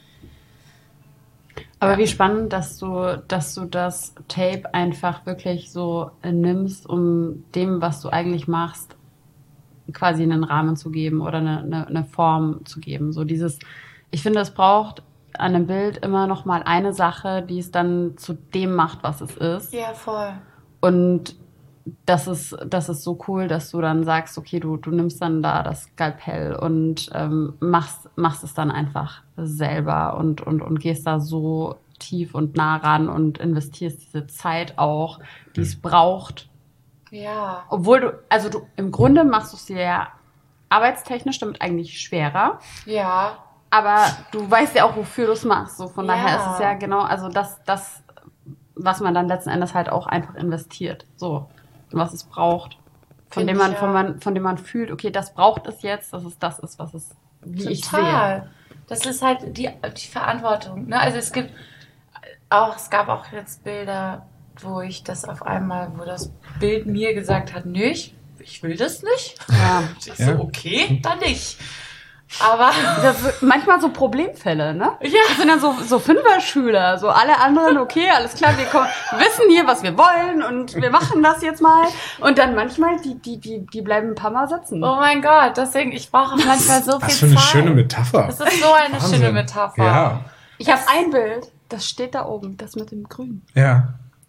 Aber Ja. wie spannend, dass du, dass du das Tape einfach wirklich so äh, nimmst, um dem, was du eigentlich machst, quasi einen Rahmen zu geben oder eine, eine, eine Form zu geben. So dieses, ich finde, es braucht an einem Bild immer noch mal eine Sache, die es dann zu dem macht, was es ist. Ja, voll. Und das ist, das ist so cool, dass du dann sagst, okay, du, du nimmst dann da das Skalpell und ähm, machst, machst es dann einfach selber und, und, und gehst da so tief und nah ran und investierst diese Zeit auch, die es braucht. Ja. Obwohl du, also du, im Grunde machst du es dir ja arbeitstechnisch damit eigentlich schwerer. Ja. Aber du weißt ja auch, wofür du es machst. So, von Ja. daher ist es ja genau, also das, das, was man dann letzten Endes halt auch einfach investiert. So, was es braucht. Von Find dem man, ich, von ja. man, von dem man fühlt, okay, das braucht es jetzt, dass es das ist, was es, wie ich sehe. Total. Das ist halt die, die Verantwortung. Ne? Also es gibt auch, es gab auch jetzt Bilder, wo ich das auf einmal, wo das Bild mir gesagt hat, nö, ich, ich will das nicht. Ja. Ich Ja. so, okay, dann nicht. Aber Das sind manchmal so Problemfälle, ne? ja, Das sind dann so, so Fünfer-Schüler, so alle anderen, okay, alles klar, wir kommen, wissen hier, was wir wollen und wir machen das jetzt mal. Und dann manchmal, die, die, die, die bleiben ein paar Mal sitzen. oh mein Gott, deswegen, ich brauche manchmal so viel Was für eine Zeit. schöne Metapher. Das ist so eine Wahnsinn. schöne Metapher. Ja, Ich habe ein Bild, das steht da oben, das mit dem Grün. ja.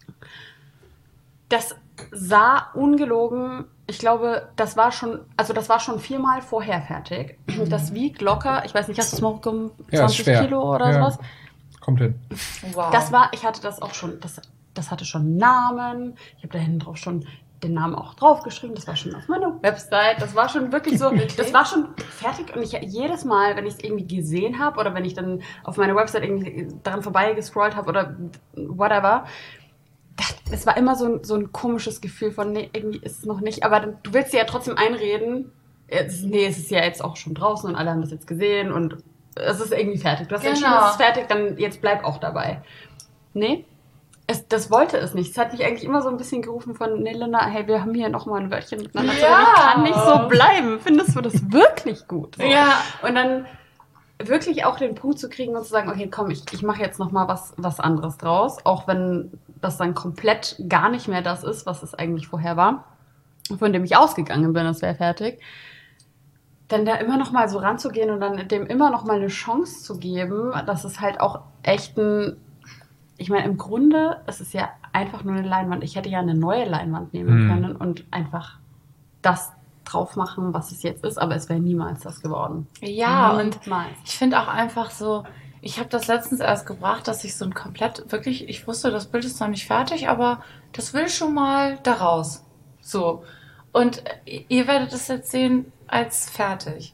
Das sah ungelogen, ich glaube, das war schon, also das war schon viermal vorher fertig. Das wiegt locker, ich weiß nicht, hast du es mal hochgekommen, Ja, ist zwanzig schwer. Kilo oder Ja. sowas? Kommt hin. Wow. Das war, ich hatte das auch schon, das, das hatte schon einen Namen, ich habe da hinten drauf schon den Namen auch draufgeschrieben, das war schon auf meiner Website, das war schon wirklich so, das war schon fertig und ich jedes Mal, wenn ich es irgendwie gesehen habe oder wenn ich dann auf meiner Website irgendwie daran vorbei gescrollt habe oder whatever, das, es war immer so ein, so ein komisches Gefühl von, nee, irgendwie ist es noch nicht, aber dann, du willst dir ja trotzdem einreden, es, nee, es ist ja jetzt auch schon draußen und alle haben das jetzt gesehen und es ist irgendwie fertig. Du hast Genau. entschieden, es ist fertig, dann jetzt bleib auch dabei. Nee, es, das wollte es nicht. Es hat mich eigentlich immer so ein bisschen gerufen von, nee, Linda, hey, wir haben hier nochmal ein Wörtchen miteinander. Ja. Ich kann nicht so bleiben. Findest du das wirklich gut? So. Ja. Und dann wirklich auch den Punkt zu kriegen und zu sagen, okay, komm, ich, ich mache jetzt nochmal was, was anderes draus, auch wenn das dann komplett gar nicht mehr das ist, was es eigentlich vorher war, von dem ich ausgegangen bin, das wäre fertig. Dann da immer noch mal so ranzugehen und dann dem immer noch mal eine Chance zu geben, das ist halt auch echt ein, ich meine, im Grunde, es ist ja einfach nur eine Leinwand. Ich hätte ja eine neue Leinwand nehmen Mhm. können und einfach das drauf machen, was es jetzt ist, aber es wäre niemals das geworden. Ja, und Niemals. ich finde auch einfach so, ich habe das letztens erst gebracht, dass ich so ein komplett, wirklich, ich wusste, das Bild ist noch nicht fertig, aber das will schon mal da raus. So. Und äh, ihr werdet es jetzt sehen als fertig.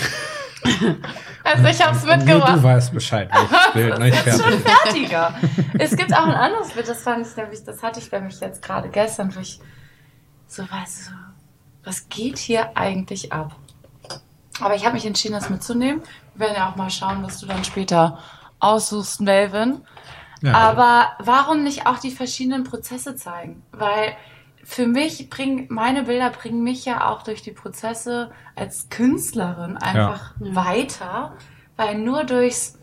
Also ich habe es Nur mitgebracht. du weißt Bescheid, welches Bild nicht Das ist schon fertig ist. fertiger. Es gibt auch ein anderes Bild, das fand ich nämlich, das hatte ich nämlich jetzt gerade gestern, wo ich so weiß, so, was geht hier eigentlich ab? Aber ich habe mich entschieden, das mitzunehmen. Wir werden ja auch mal schauen, was du dann später aussuchst, Melvin. Ja. Aber warum nicht auch die verschiedenen Prozesse zeigen? Weil für mich bringen, meine Bilder bringen mich ja auch durch die Prozesse als Künstlerin einfach Ja. weiter, weil nur durchs,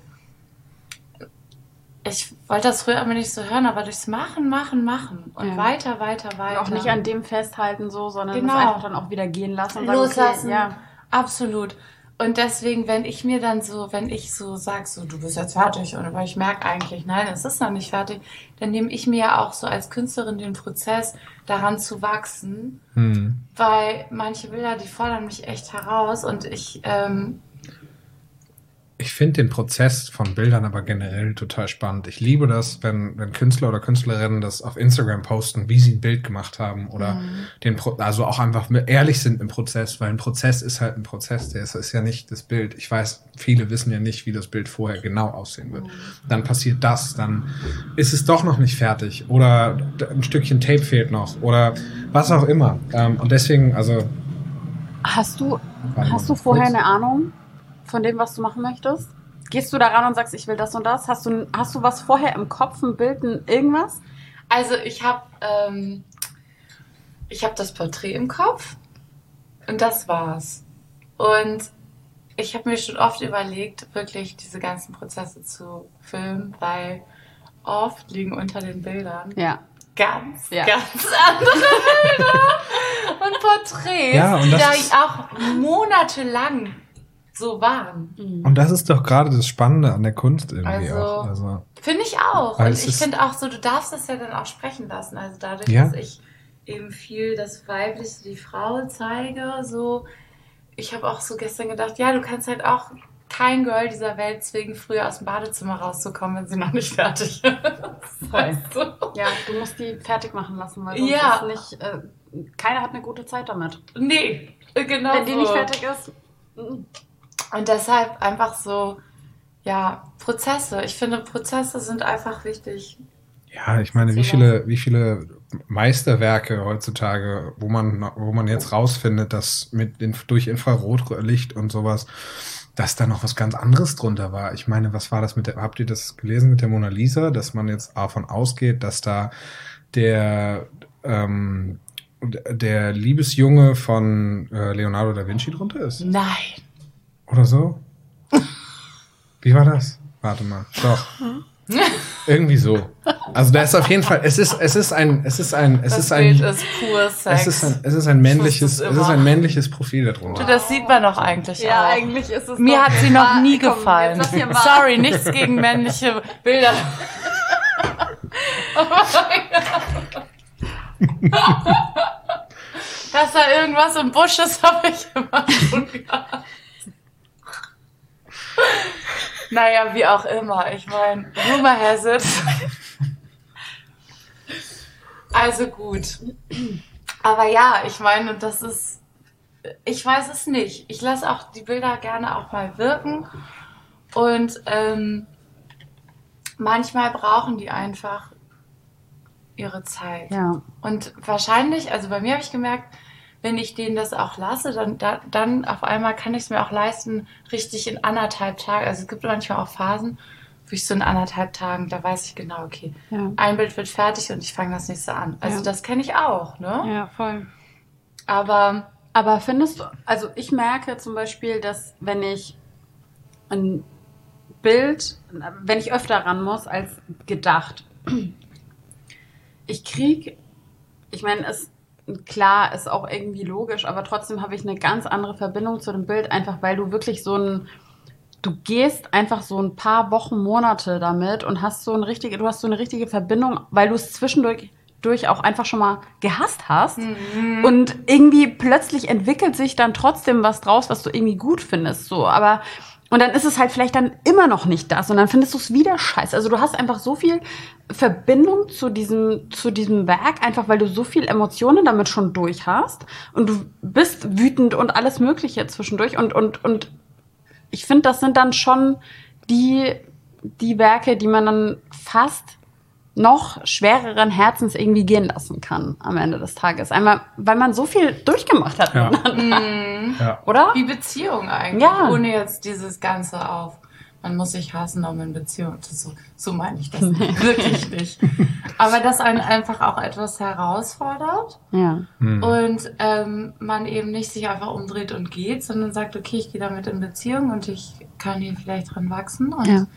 ich wollte das früher immer nicht so hören, aber durchs Machen, Machen, Machen und Ja. weiter, weiter, Und weiter. auch nicht an dem festhalten so, sondern Genau. es einfach dann auch wieder gehen lassen und sagen, Loslassen. okay, ja. Absolut. Und deswegen, wenn ich mir dann so, wenn ich so sag, so du bist jetzt fertig, und aber ich merke eigentlich, nein, es ist noch nicht fertig, dann nehme ich mir ja auch so als Künstlerin den Prozess, daran zu wachsen, Hm. weil manche Bilder, die fordern mich echt heraus und ich, ähm, Ich finde den Prozess von Bildern aber generell total spannend. Ich liebe das, wenn, wenn Künstler oder Künstlerinnen das auf Instagram posten, wie sie ein Bild gemacht haben oder den Pro also auch einfach ehrlich sind im Prozess, weil ein Prozess ist halt ein Prozess, der ist, ist ja nicht das Bild. Ich weiß, viele wissen ja nicht, wie das Bild vorher genau aussehen wird. Dann passiert das, dann ist es doch noch nicht fertig oder ein Stückchen Tape fehlt noch oder was auch immer. Ähm, und deswegen, also Hast du, Warte hast mal du vorher kurz. eine Ahnung von dem, was du machen möchtest? Gehst du daran und sagst, ich will das und das? Hast du, hast du was vorher im Kopf, ein Bild, ein irgendwas? also ich habe, ähm, ich habe das Porträt im Kopf und das war's. Und ich habe mir schon oft überlegt, wirklich diese ganzen Prozesse zu filmen, weil oft liegen unter den Bildern Ja. ganz, Ja. ganz andere Bilder und Porträts, Ja, und die das da ist- auch monatelang so waren. Und das ist doch gerade das Spannende an der Kunst irgendwie Also, auch. Also, Finde ich auch. Weil Und es ich ist- finde auch so, du darfst das ja dann auch sprechen lassen. Also dadurch, Ja. dass ich eben viel das Weibliche, die Frau zeige, so. Ich habe auch so gestern gedacht, ja, du kannst halt auch kein Girl dieser Welt zwingen, früher aus dem Badezimmer rauszukommen, wenn sie noch nicht fertig ist. Weißt du? Ja, du musst die fertig machen lassen, weil sonst Ja. ist nicht, äh, keiner hat eine gute Zeit damit. Nee, genau Wenn die so. nicht fertig ist, mm. Und deshalb einfach so, ja, Prozesse. Ich finde, Prozesse sind einfach wichtig. ja, ich meine, wie So viele, wie viele Meisterwerke heutzutage, wo man, wo man jetzt rausfindet, dass mit in, durch Infrarotlicht und sowas, dass da noch was ganz anderes drunter war. Ich meine, was war das mit der, habt ihr das gelesen mit der Mona Lisa, dass man jetzt davon ausgeht, dass da der, ähm, der Liebesjunge von äh, Leonardo da Vinci drunter ist? Nein. Oder so? Wie war das? Warte mal. Doch. Irgendwie so. Also da ist auf jeden Fall, es ist, es ist ein, es ist ein, es Das ist ein, Bild ist pur Sex. es ist ein, es ist ein männliches, Ich wusste es es ist immer. ein männliches Profil darunter. Du, das sieht man doch eigentlich Ja, auch. eigentlich ist es Mir doch- hat sie noch Ah, nie komm, gefallen. jetzt lass hier mal. Sorry, nichts gegen männliche Bilder. Oh mein Gott. Dass da irgendwas im Busch ist, habe ich immer schon gehabt. Naja, wie auch immer. Ich meine, Rumor has it. Also gut. Aber ja, ich meine, das ist... Ich weiß es nicht. Ich lasse auch die Bilder gerne auch mal wirken. Und ähm, manchmal brauchen die einfach ihre Zeit. Ja. Und wahrscheinlich, also bei mir habe ich gemerkt, wenn ich denen das auch lasse, dann, da, dann auf einmal kann ich es mir auch leisten, richtig in anderthalb Tagen, also es gibt manchmal auch Phasen, wo ich so in anderthalb Tagen, da weiß ich genau, okay, Ja. ein Bild wird fertig und ich fange das nächste an. Also Ja. das kenne ich auch, ne? Ja, voll. Aber Aber findest du, also ich merke zum Beispiel, dass wenn ich ein Bild, wenn ich öfter ran muss als gedacht, ich krieg, ich meine, es klar ist auch irgendwie logisch, aber trotzdem habe ich eine ganz andere Verbindung zu dem Bild, einfach weil du wirklich so ein, du gehst einfach so ein paar Wochen, Monate damit und hast so eine richtige, du hast so eine richtige Verbindung, weil du es zwischendurch durch auch einfach schon mal gehasst hast. Und irgendwie plötzlich entwickelt sich dann trotzdem was draus, was du irgendwie gut findest. So, aber und dann ist es halt vielleicht dann immer noch nicht das und dann findest du es wieder scheiße. Also du hast einfach so viel Verbindung zu diesem, zu diesem Werk, einfach weil du so viel Emotionen damit schon durch hast und du bist wütend und alles Mögliche zwischendurch und, und, und ich finde, das sind dann schon die, die Werke, die man dann fast noch schwereren Herzens irgendwie gehen lassen kann am Ende des Tages. Einmal, weil man so viel durchgemacht hat Ja. miteinander. Ja. Oder? wie Beziehung eigentlich, Ja. ohne jetzt dieses Ganze auf, man muss sich hassen, um in Beziehung zu so, so meine ich das nicht, wirklich nicht. Aber dass einen einfach auch etwas herausfordert. Ja. Hm. Und ähm, man eben nicht sich einfach umdreht und geht, sondern sagt, okay, ich gehe damit in Beziehung und ich kann hier vielleicht dran wachsen und Ja.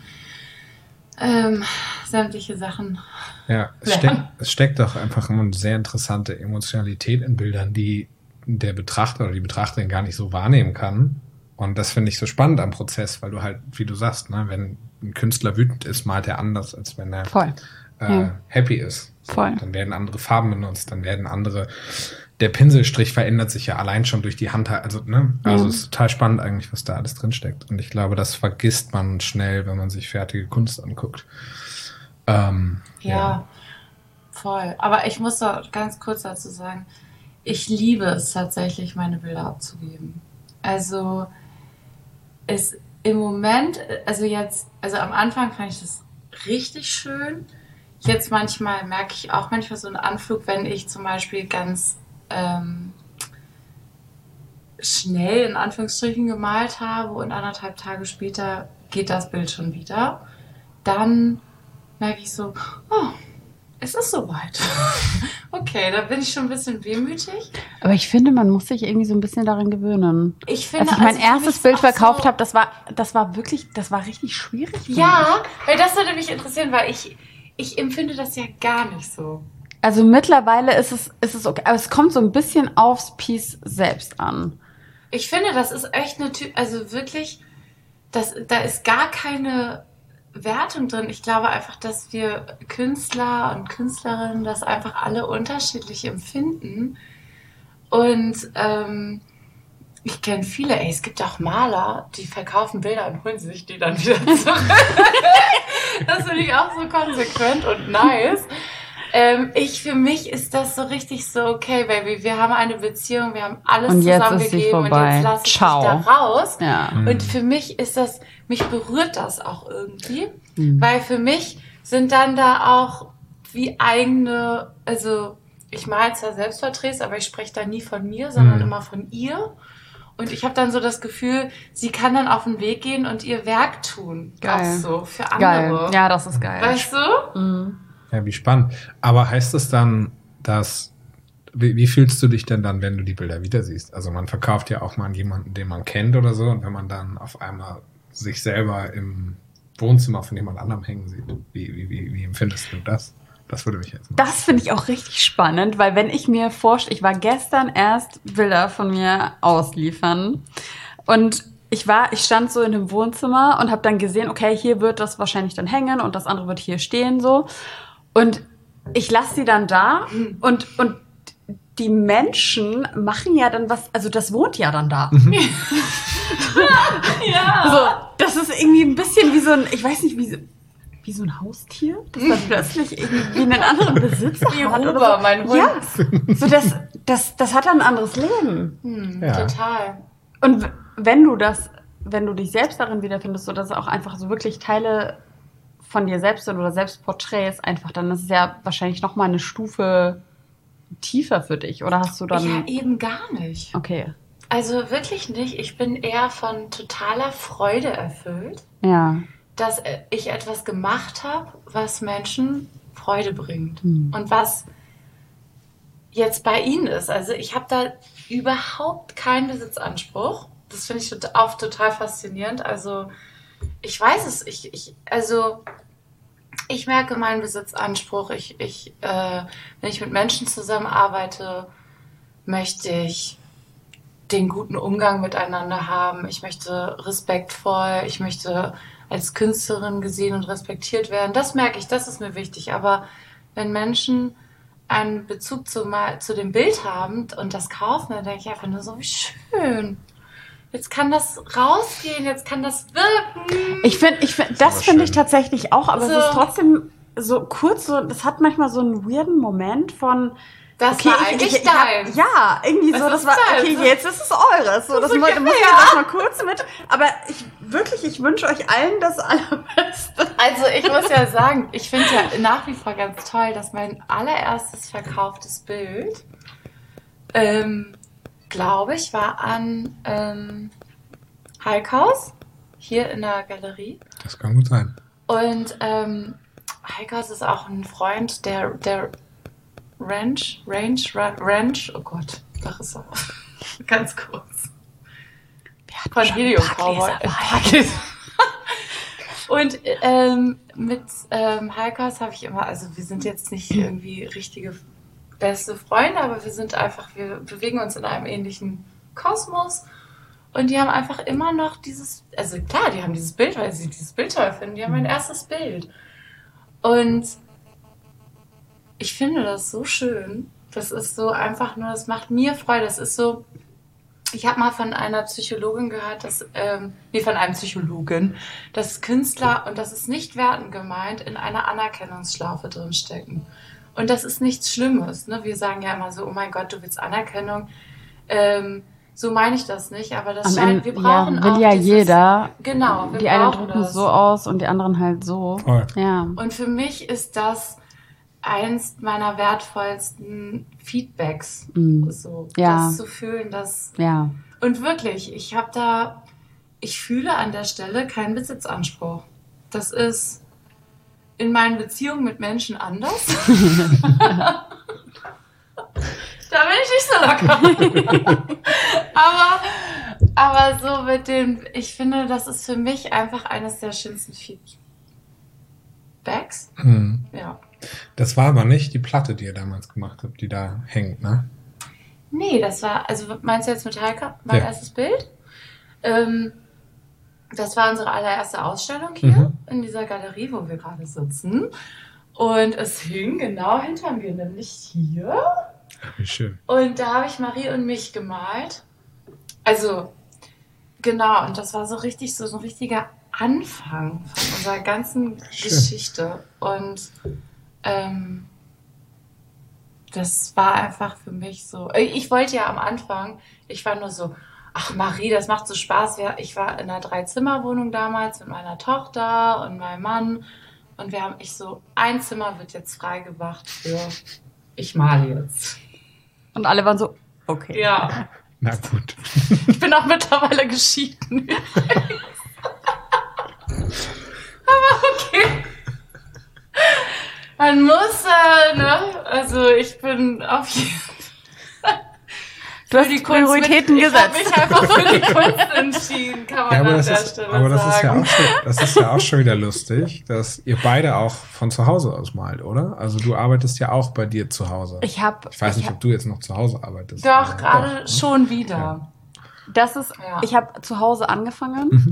ähm, sämtliche Sachen. Ja, es, Ja. steckt, es steckt doch einfach immer eine sehr interessante Emotionalität in Bildern, die der Betrachter oder die Betrachterin gar nicht so wahrnehmen kann. Und das finde ich so spannend am Prozess, weil du halt, wie du sagst, ne, wenn ein Künstler wütend ist, malt er anders, als wenn er Voll. äh, Ja. happy ist. So, Voll. Dann werden andere Farben benutzt, dann werden andere, der Pinselstrich verändert sich ja allein schon durch die Hand. Also, ne, also Ja. es ist total spannend eigentlich, was da alles drin steckt. Und ich glaube, das vergisst man schnell, wenn man sich fertige Kunst anguckt. Ähm, Ja, voll. Aber ich muss doch ganz kurz dazu sagen, ich liebe es tatsächlich, meine Bilder abzugeben. Also es im Moment, also jetzt, also am Anfang fand ich das richtig schön. Jetzt manchmal merke ich auch manchmal so einen Anflug, wenn ich zum Beispiel ganz ähm, schnell in Anführungsstrichen gemalt habe und anderthalb Tage später geht das Bild schon wieder. Dann merke ich so, oh, es ist soweit. Okay, da bin ich schon ein bisschen wehmütig. Aber ich finde, man muss sich irgendwie so ein bisschen daran gewöhnen. Ich finde, Als ich mein also für erstes mich Bild auch verkauft so- habe, das war, das war wirklich, das war richtig schwierig. für mich. Ja, weil das würde mich interessieren, weil ich, ich empfinde das ja gar nicht so. Also mittlerweile ist es, ist es okay, aber es kommt so ein bisschen aufs Piece selbst an. Ich finde, das ist echt eine Typ, also wirklich, das, da ist gar keine Wertung drin. Ich glaube einfach, dass wir Künstler und Künstlerinnen das einfach alle unterschiedlich empfinden. Und ähm, ich kenne viele, ey, es gibt auch Maler, die verkaufen Bilder und holen sich die dann wieder zurück. Das finde ich auch so konsequent und nice. Ähm, ich, für mich ist das so richtig so, okay, Baby, wir haben eine Beziehung, wir haben alles Und jetzt zusammengegeben ist sie vorbei. und jetzt lasse ich dich Ciao. da raus. Ja. Und für mich ist das, mich berührt das auch irgendwie, Mhm. weil für mich sind dann da auch wie eigene, also ich male zwar Selbstporträts, aber ich spreche da nie von mir, sondern Mhm. immer von ihr. Und ich habe dann so das Gefühl, sie kann dann auf den Weg gehen und ihr Werk tun. Geil. Auch so, für Geil. andere. Ja, das ist geil. Weißt du? Mhm. Ja, wie spannend. Aber heißt es dann, dass, wie, wie fühlst du dich denn dann, wenn du die Bilder wieder siehst? Also man verkauft ja auch mal an jemanden, den man kennt oder so, und wenn man dann auf einmal sich selber im Wohnzimmer von jemand anderem hängen sieht, wie, wie, wie, wie empfindest du das? Das würde mich jetzt mal. Das finde ich auch richtig spannend, weil wenn ich mir vorstelle, ich war gestern erst Bilder von mir ausliefern und ich war, ich stand so in dem Wohnzimmer und habe dann gesehen, okay, hier wird das wahrscheinlich dann hängen und das andere wird hier stehen so und ich lasse sie dann da und und die Menschen machen ja dann was, also das wohnt ja dann da. Ja. So, das ist irgendwie ein bisschen wie so ein, ich weiß nicht, wie so, wie so ein Haustier, das dann plötzlich irgendwie einen anderen Besitzer Wie hat. Ruber, oder so. mein Hund. Ja, so das, das, das hat dann ein anderes Leben. Hm, Ja. Total. Und w- wenn du das, wenn du dich selbst darin wiederfindest, so dass auch einfach so wirklich Teile von dir selbst sind oder Selbstporträts einfach, dann ist es ja wahrscheinlich noch mal eine Stufe tiefer für dich. Oder hast du dann... Ja, eben gar nicht. Okay. Also wirklich nicht. Ich bin eher von totaler Freude erfüllt, Ja. dass äh, ich etwas gemacht habe, was Menschen Freude bringt. Hm. Und was jetzt bei ihnen ist. Also ich habe da überhaupt keinen Besitzanspruch. Das finde ich tot- auch total faszinierend. Also ich weiß es, ich, ich also ich merke meinen Besitzanspruch. Ich, ich, äh, wenn ich mit Menschen zusammenarbeite, möchte ich den guten Umgang miteinander haben. Ich möchte respektvoll, ich möchte als Künstlerin gesehen und respektiert werden. Das merke ich, das ist mir wichtig. Aber wenn Menschen einen Bezug zu, mal, zu dem Bild haben und das kaufen, dann denke ich einfach nur so, wie schön. Jetzt kann das rausgehen, jetzt kann das wirken. Ich finde, ich find, das Aber finde ich schön. tatsächlich auch, aber So. es ist trotzdem so kurz, so, das hat manchmal so einen weirden Moment von, Das war eigentlich ich, ich hab, deins. ja, irgendwie Es so, das ist war, deins. okay, jetzt ist es eures. So, das ist muss okay, muss ich ja. jetzt erstmal kurz mit, aber ich, wirklich, ich wünsche euch allen das Allerbeste. Also ich muss ja sagen, ich finde ja nach wie vor ganz toll, dass mein allererstes verkauftes Bild, ähm, glaube ich, war an ähm, Heikhaus, hier in der Galerie. Das kann gut sein. Und ähm, Heikhaus ist auch ein Freund der, der Ranch, Range, Ra- Ranch, oh Gott, da ist er. Ganz kurz. Von Helio Cowboy. Äh, Parkleser. Und ähm, mit ähm, Heikhaus habe ich immer, also wir sind jetzt nicht irgendwie richtige beste Freunde, aber wir sind einfach, wir bewegen uns in einem ähnlichen Kosmos. Und die haben einfach immer noch dieses, also klar, die haben dieses Bild, weil sie dieses Bild toll finden. Die haben mein erstes Bild. Und ich finde das so schön. Das ist so einfach nur, das macht mir Freude. Das ist so, ich habe mal von einer Psychologin gehört, dass, ähm, nee, von einem Psychologen, dass Künstler, und das ist nicht wertend gemeint, in einer Anerkennungsschlaufe drinstecken. Und das ist nichts Schlimmes. Ne? Wir sagen ja immer so, oh mein Gott, du willst Anerkennung. Ähm, so meine ich das nicht, aber das Am scheint, Ende, wir brauchen ja, will auch ja dieses, jeder. Genau, wir Die einen brauchen drücken das. so aus und die anderen halt so. Voll. Ja. Und für mich ist das eins meiner wertvollsten Feedbacks. Mhm. So, Ja. das zu fühlen, dass. Ja. Und wirklich, ich habe da, ich fühle an der Stelle keinen Besitzanspruch. Das ist in meinen Beziehungen mit Menschen anders. Da bin ich nicht so locker. aber, aber so mit dem, ich finde, das ist für mich einfach eines der schönsten Feedbacks. Hm. Ja. Das war aber nicht die Platte, die ihr damals gemacht habt, die da hängt, ne? Nee, das war, also meinst du jetzt mit Heike, mein Ja. erstes Bild? Ähm, das war unsere allererste Ausstellung hier Mhm. in dieser Galerie, wo wir gerade sitzen. Und es hing genau hinter mir, nämlich hier. Wie schön. Und da habe ich Marie und mich gemalt. Also, genau, und das war so richtig, so, so ein richtiger Anfang von unserer ganzen Schön. Geschichte. Und ähm, das war einfach für mich so. Ich wollte ja am Anfang, ich war nur so, ach Marie, das macht so Spaß. Wir- Ich war in einer Dreizimmerwohnung damals mit meiner Tochter und meinem Mann. Und wir haben, ich so, ein Zimmer wird jetzt frei gemacht für, ich male jetzt. Und alle waren so, okay. Ja, Na gut. ich bin auch mittlerweile geschieden. Aber okay. Man muss, äh, ne? Also ich bin auf jeden Fall. Du hast für die Prioritäten mit, gesetzt. Ich habe mich einfach für die Kunst entschieden, kann man Ja, aber an das der ist, Stelle aber das ist, ja sagen. auch schon, das ist ja auch schon wieder lustig, dass ihr beide auch von zu Hause aus malt, oder? Also du arbeitest ja auch bei dir zu Hause. Ich habe, Ich weiß nicht, hab, ob du jetzt noch zu Hause arbeitest. Doch, aber gerade doch, ne? schon wieder. das ist, Ja. ich habe zu Hause angefangen Mhm.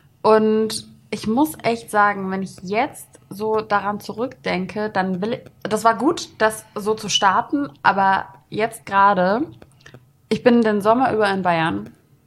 und ich muss echt sagen, wenn ich jetzt so daran zurückdenke, dann will ich, das war gut, das so zu starten, aber jetzt gerade, ich bin den Sommer über in Bayern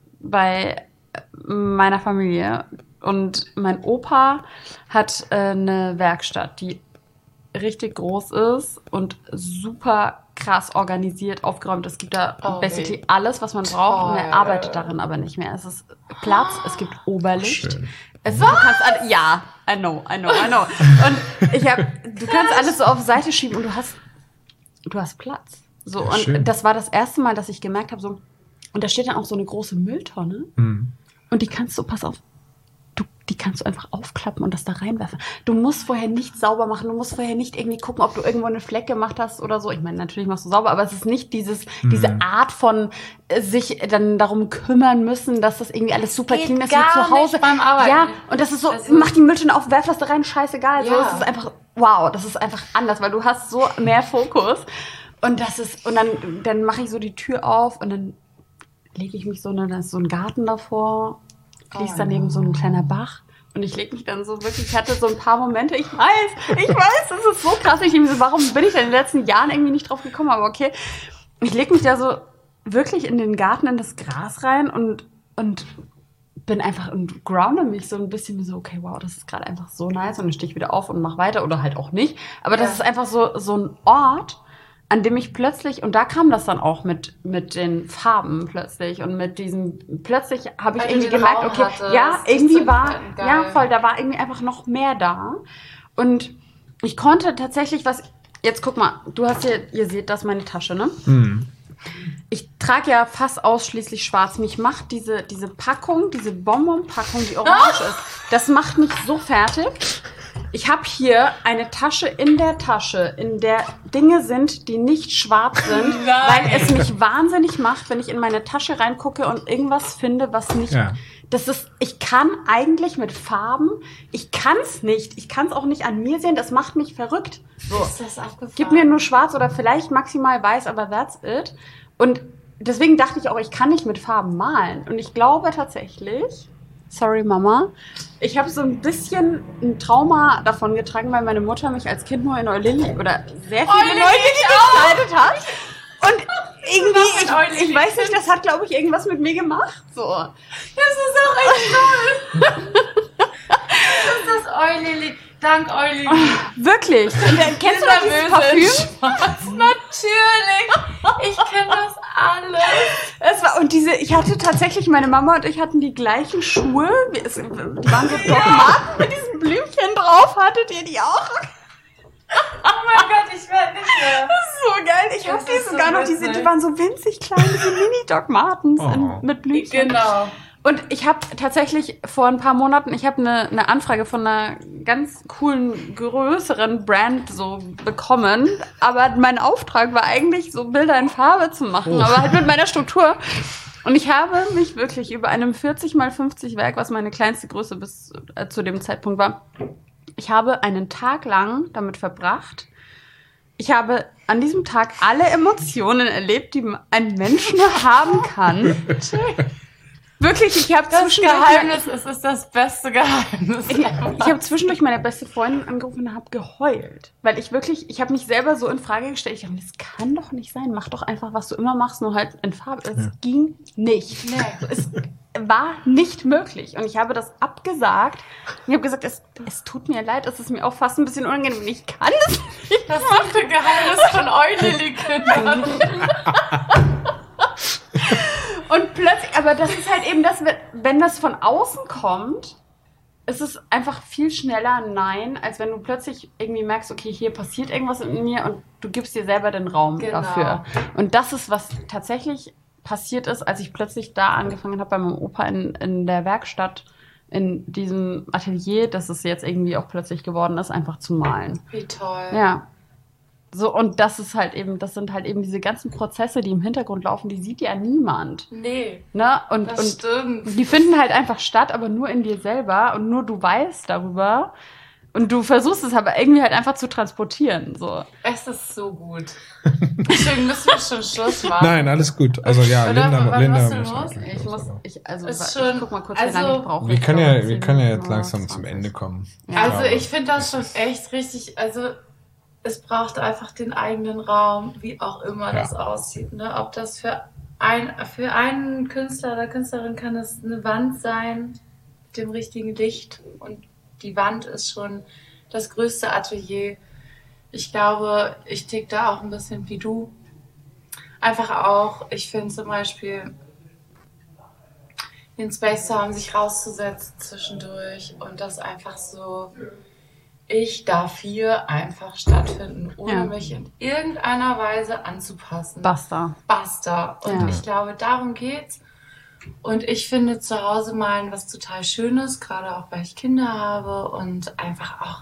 bei meiner Familie und mein Opa hat äh, eine Werkstatt, die richtig groß ist und super krass organisiert, aufgeräumt. Es gibt da Oh, basically nee. alles, was man braucht und er Toll. arbeitet darin aber nicht mehr. Es ist Platz, es gibt Oberlicht. Schön. Es, du kannst alle, ja, I know, I know, I know. Und ich hab, du kannst alles so auf Seite schieben und du hast, du hast Platz. So, Ja, und schön. das war das erste Mal, dass ich gemerkt habe, so, und da steht dann auch so eine große Mülltonne Mhm. und die kannst du, pass auf, du, die kannst du einfach aufklappen und das da reinwerfen. Du musst vorher nicht sauber machen, du musst vorher nicht irgendwie gucken, ob du irgendwo eine Fleck gemacht hast oder so. Ich meine, natürlich machst du sauber, aber es ist nicht dieses, Mhm. diese Art von äh, sich dann darum kümmern müssen, dass das irgendwie alles super Geht clean ist wie gar zu Hause. nicht beim Arbeiten. Ja, und das ist so, Also- mach die Mülltonne auf, werf das da rein, scheißegal. So, Ja. es ist einfach, wow, das ist einfach anders, weil du hast so mehr Fokus. Und das ist, und dann, dann mache ich so die Tür auf und dann lege ich mich so, und dann ist so ein Garten davor, fließt Oh, daneben so ein kleiner Bach. Und ich lege mich dann so wirklich, ich hatte so ein paar Momente, ich weiß, ich weiß, das ist so krass. Ich denke mir so, warum bin ich denn in den letzten Jahren irgendwie nicht drauf gekommen? Aber okay, ich lege mich da so wirklich in den Garten, in das Gras rein und, und bin einfach und grounde mich so ein bisschen so, okay, wow, das ist gerade einfach so nice. Und dann stehe ich wieder auf und mache weiter oder halt auch nicht. Aber das Ja. ist einfach so, so ein Ort, an dem ich plötzlich, und da kam das dann auch mit, mit den Farben plötzlich und mit diesem, plötzlich habe ich Weil du irgendwie den gemerkt, Raum okay, hattest, ja, dich irgendwie zu war, entfalten, geil. ja, voll, da war irgendwie einfach noch mehr da. Und ich konnte tatsächlich was, jetzt guck mal, du hast hier, ihr seht das, meine Tasche, ne? Mhm. Ich trage ja fast ausschließlich schwarz. Mich macht diese, diese Packung, diese Bonbon-Packung, die orange ist, das macht mich so fertig. Ich habe hier eine Tasche in der Tasche, in der Dinge sind, die nicht schwarz sind, Nein. weil es mich wahnsinnig macht, wenn ich in meine Tasche reingucke und irgendwas finde, was nicht... Ja. Das ist, ich kann eigentlich mit Farben, ich kann es nicht, ich kann es auch nicht an mir sehen, das macht mich verrückt. So. Ist das abgefahren? Gib mir nur schwarz oder vielleicht maximal weiß, aber that's it. Und deswegen dachte ich auch, ich kann nicht mit Farben malen. Und ich glaube tatsächlich, sorry Mama, ich habe so ein bisschen ein Trauma davon getragen, weil meine Mutter mich als Kind nur in Eulili oder sehr viele Eulili Leute gekleidet hat. Und irgendwie, in Eulili? ich, ich weiß nicht, das hat, glaube ich, irgendwas mit mir gemacht. So. Das ist auch echt toll. Das ist Eulili. Dank Eulili. Wirklich. Und, äh, kennst du noch dieses Parfüm? Natürlich. Ich kenne das alles. Es war, und diese, ich hatte tatsächlich, meine Mama und ich hatten die gleichen Schuhe. Wir- Es, die waren so Doc Marten mit diesen Blümchen drauf. Hattet ihr die auch? Oh mein Gott, ich werde nicht mehr. Das ist so geil. Ich Das habe die ist so sogar noch, diese, witzig. die waren so winzig klein, diese Mini-Doc Martens Oh. in, mit Blümchen. Genau. Und ich habe tatsächlich vor ein paar Monaten, ich habe eine, eine Anfrage von einer ganz coolen, größeren Brand so bekommen. Aber mein Auftrag war eigentlich, so Bilder in Farbe zu machen, Oh. aber halt mit meiner Struktur. Und ich habe mich wirklich über einem vierzig mal fünfzig Werk, was meine kleinste Größe bis äh, zu dem Zeitpunkt war, ich habe einen Tag lang damit verbracht, Ich habe an diesem Tag alle Emotionen erlebt, die ein Mensch nur haben kann. Wirklich, ich habe Das zwischendurch... Geheimnis ist, ist das beste Geheimnis. Ich, ich habe zwischendurch meine beste Freundin angerufen und habe geheult. Weil ich wirklich, ich habe mich selber so in Frage gestellt. Ich dachte, das kann doch nicht sein. Mach doch einfach, was du immer machst, nur halt in Farbe. Es Ja. ging nicht. Nee. Es war nicht möglich. Und ich habe das abgesagt. Ich habe gesagt, es, es tut mir leid, es ist mir auch fast ein bisschen unangenehm. Ich kann das nicht. Das machte Geheimnis von euch, Lilly Kindern. Und plötzlich, aber das ist halt eben das, wenn das von außen kommt, ist es einfach viel schneller Nein, als wenn du plötzlich irgendwie merkst, okay, hier passiert irgendwas in mir und du gibst dir selber den Raum Genau. dafür. Und das ist, was tatsächlich passiert ist, als ich plötzlich da angefangen habe bei meinem Opa in, in der Werkstatt, in diesem Atelier, dass es jetzt irgendwie auch plötzlich geworden ist, einfach zu malen. Wie toll. Ja. So, und das ist halt eben, das sind halt eben diese ganzen Prozesse, die im Hintergrund laufen, die sieht ja niemand. Nee, Ne? Und, das und stimmt. die finden halt einfach statt, aber nur in dir selber und nur du weißt darüber. Und du versuchst es aber irgendwie halt einfach zu transportieren. So. Es ist so gut. Deswegen müssen wir schon Schluss machen. Nein, alles gut. Also ja, Oder Linda, wann Linda musst du muss los? wirklich Ich los, muss, aber- ich, also, Ist ich schon- guck mal kurz, also- wie lange ich brauche. Wir Ich können glaube, ja, wir zehn können ja Minuten jetzt oder langsam zum zwanzig. Ende kommen. Ja. Also glaube, ich finde das schon echt richtig, also es braucht einfach den eigenen Raum, wie auch immer Ja. das aussieht. Ne? Ob das für, ein, für einen Künstler oder Künstlerin kann es eine Wand sein, mit dem richtigen Licht und die Wand ist schon das größte Atelier. Ich glaube, ich tick da auch ein bisschen wie du. Einfach auch, ich finde zum Beispiel, den Space zu haben, sich rauszusetzen zwischendurch und das einfach so, ich darf hier einfach stattfinden, ohne Ja. mich in irgendeiner Weise anzupassen. Basta. Basta. Und Ja. ich glaube, darum geht's. Und ich finde zu Hause malen was total Schönes, gerade auch weil ich Kinder habe und einfach auch,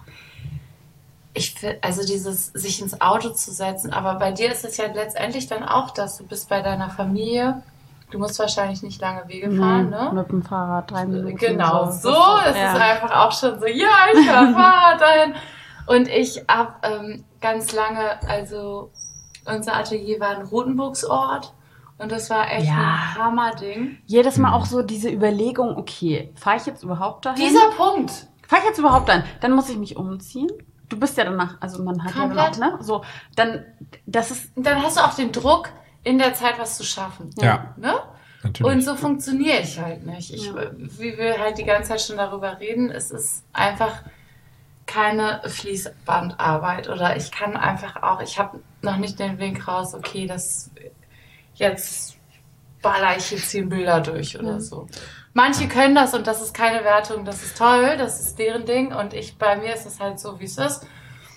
ich finde, also dieses sich ins Auto zu setzen, aber bei dir ist es ja letztendlich dann auch das, du bist bei deiner Familie, du musst wahrscheinlich nicht lange Wege fahren, Nee, ne? Mit dem Fahrrad drei Minuten. Genau, so. Es Ja. ist einfach auch schon so, ja, ich fahr Fahrrad dahin. Und ich habe ähm, ganz lange, also unser Atelier war ein Rotenburgsort und das war echt Ja. ein Hammerding. Jedes Mal auch so diese Überlegung, okay, fahre ich jetzt überhaupt dahin? Dieser Punkt. Fahre ich jetzt überhaupt dahin? Dann muss ich mich umziehen. Du bist ja danach, also man hat Komplett. ja dann auch, ne? So, dann, das ist, Und dann hast du auch den Druck, in der Zeit was zu schaffen. Ja, Ne? natürlich. Und so funktioniere ich halt nicht. Ich, Ja. Wie wir halt die ganze Zeit schon darüber reden, es ist einfach keine Fließbandarbeit oder ich kann einfach auch, ich habe noch nicht den Weg raus, okay, das jetzt baller ich hier zehn Bilder durch oder Ja. so. Manche können das und das ist keine Wertung, das ist toll, das ist deren Ding und ich, bei mir ist es halt so, wie es ist.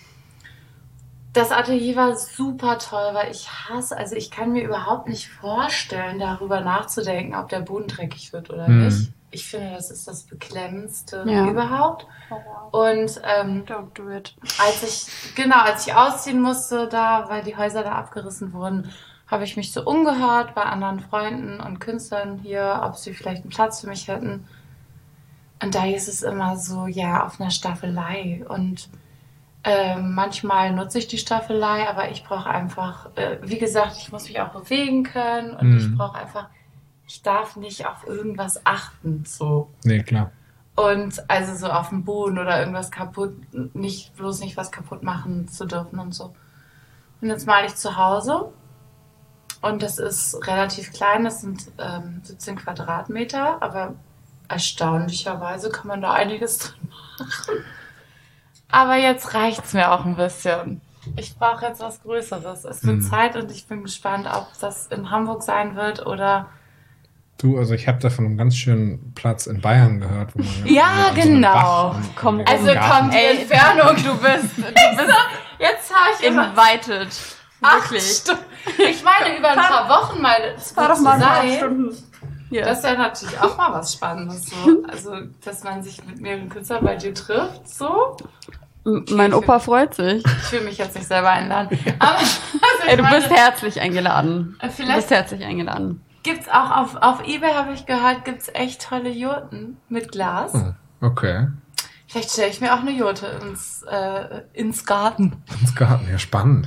Das Atelier war super toll, weil ich hasse, also ich kann mir überhaupt nicht vorstellen, darüber nachzudenken, ob der Boden dreckig wird oder Mhm. nicht. Ich finde, das ist das Beklemmendste Ja. überhaupt. Und ähm, don't do it. als ich, genau, als ich ausziehen musste da, weil die Häuser da abgerissen wurden, habe ich mich so umgehört bei anderen Freunden und Künstlern hier, ob sie vielleicht einen Platz für mich hätten. Und da ist es immer so, ja, auf einer Staffelei. Und ähm, manchmal nutze ich die Staffelei, aber ich brauche einfach, äh, wie gesagt, ich muss mich auch bewegen können und Mhm. ich brauche einfach, ich darf nicht auf irgendwas achten, so. Nee, klar. Und also so auf dem Boden oder irgendwas kaputt, nicht bloß nicht was kaputt machen zu dürfen und so. Und jetzt male ich zu Hause und das ist relativ klein, das sind ähm, siebzehn Quadratmeter, aber erstaunlicherweise kann man da einiges drin machen. Aber jetzt reicht's mir auch ein bisschen. Ich brauche jetzt was Größeres. Es wird Mhm. Zeit und ich bin gespannt, ob das in Hamburg sein wird oder Du, also ich habe da von einem ganz schönen Platz in Bayern gehört, wo man Ja, an so einem genau. Bach und- Komm, und Also im Garten- kommt die Ey, Entfernung. Du bist, du bist Jetzt habe ich immer invited. acht Wirklich. Stunden. Ich meine, über ein paar Wochen mal zu Fahr doch mal ein paar sein. Stunden. Hier. Das ist ja natürlich auch mal was Spannendes. So. Also, dass man sich mit mehreren Künstlern bei dir trifft. So. M- mein Opa freut sich. Ich fühle mich jetzt nicht selber einladen. Aber also ich Ey, du meine, bist herzlich eingeladen. äh, Du vielleicht bist herzlich eingeladen. gibt's auch auf, auf Ebay, habe ich gehört, gibt's echt tolle Jurten mit Glas. Hm, okay. Vielleicht stelle ich mir auch eine Jurte ins, äh, ins Garten. Ins Garten, ja spannend.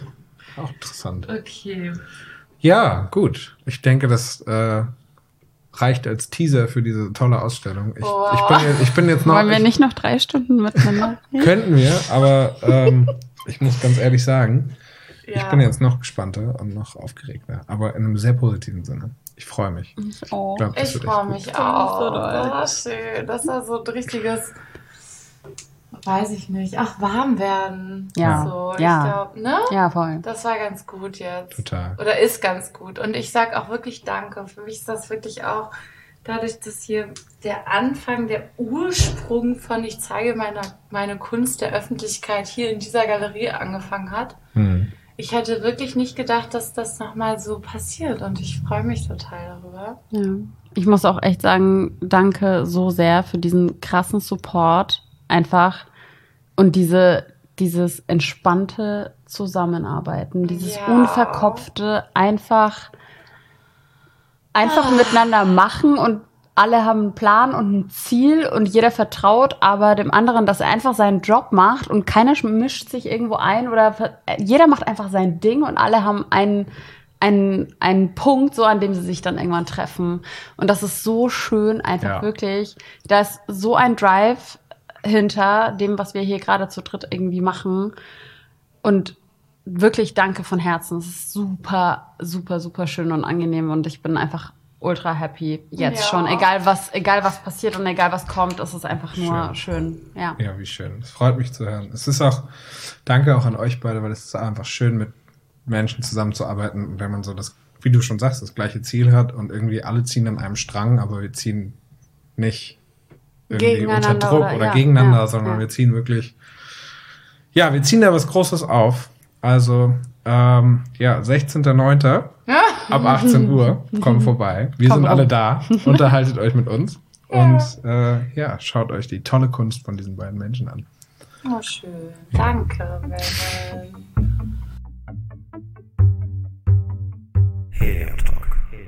Auch interessant. Okay. Ja, gut. Ich denke, das äh, reicht als Teaser für diese tolle Ausstellung. Ich, Wow. ich, bin, jetzt, ich bin jetzt noch... Wollen wir ich, nicht noch drei Stunden miteinander reden? Könnten wir, aber ähm, ich muss ganz ehrlich sagen, Ja. ich bin jetzt noch gespannter und noch aufgeregter, aber in einem sehr positiven Sinne. Ich freue mich. Ich auch. Ich, glaub, das Ich wird freue echt mich gut. auch. Das Oh, schön. Das war so ein richtiges, weiß ich nicht, ach, warm werden. Ja. So, ich Ja. glaube, ne? Ja, voll. Das war ganz gut jetzt. Total. Oder ist ganz gut. Und ich sag auch wirklich Danke. Für mich ist das wirklich auch dadurch, dass hier der Anfang, der Ursprung von ich zeige meine, meine Kunst der Öffentlichkeit hier in dieser Galerie angefangen hat. Hm. Ich hätte wirklich nicht gedacht, dass das nochmal so passiert. Und ich freue mich total darüber. Ja. Ich muss auch echt sagen, danke so sehr für diesen krassen Support einfach und diese, dieses entspannte Zusammenarbeiten, dieses Ja. unverkopfte, einfach, einfach miteinander machen und alle haben einen Plan und ein Ziel und jeder vertraut aber dem anderen, dass er einfach seinen Job macht und keiner mischt sich irgendwo ein oder ver- jeder macht einfach sein Ding und alle haben einen, einen, einen Punkt, so an dem sie sich dann irgendwann treffen. Und das ist so schön, einfach Ja. wirklich. Da ist so ein Drive hinter dem, was wir hier gerade zu dritt irgendwie machen. Und wirklich danke von Herzen. Es ist super, super, super schön und angenehm und ich bin einfach ultra happy jetzt Ja. schon. Egal was, egal was passiert und egal was kommt, es ist einfach nur schön. Ja. Ja, wie schön. Es freut mich zu hören. Es ist auch, danke auch an euch beide, weil es ist einfach schön, mit Menschen zusammenzuarbeiten, wenn man so das, wie du schon sagst, das gleiche Ziel hat und irgendwie alle ziehen an einem Strang, aber wir ziehen nicht irgendwie unter Gegeneinander Druck oder- oder, ja, gegeneinander, ja, sondern ja. wir ziehen wirklich, ja, wir ziehen da was Großes auf. Also, ähm, ja, sechzehnter neunter ab achtzehn Uhr, kommt vorbei. Wir Komm sind alle rum. da. Unterhaltet euch mit uns. Und äh, ja, schaut euch die tolle Kunst von diesen beiden Menschen an. Oh, schön. Danke, Melvin. Hair Talk.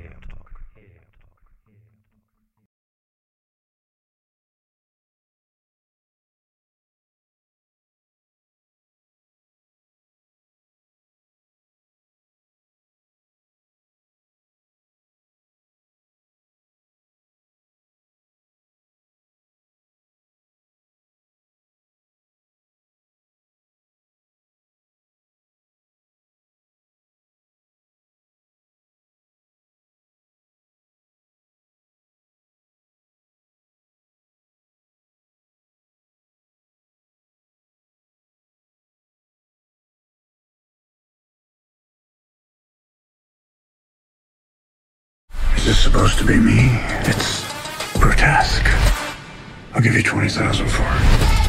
Is this supposed to be me? It's grotesque. I'll give you twenty thousand for it.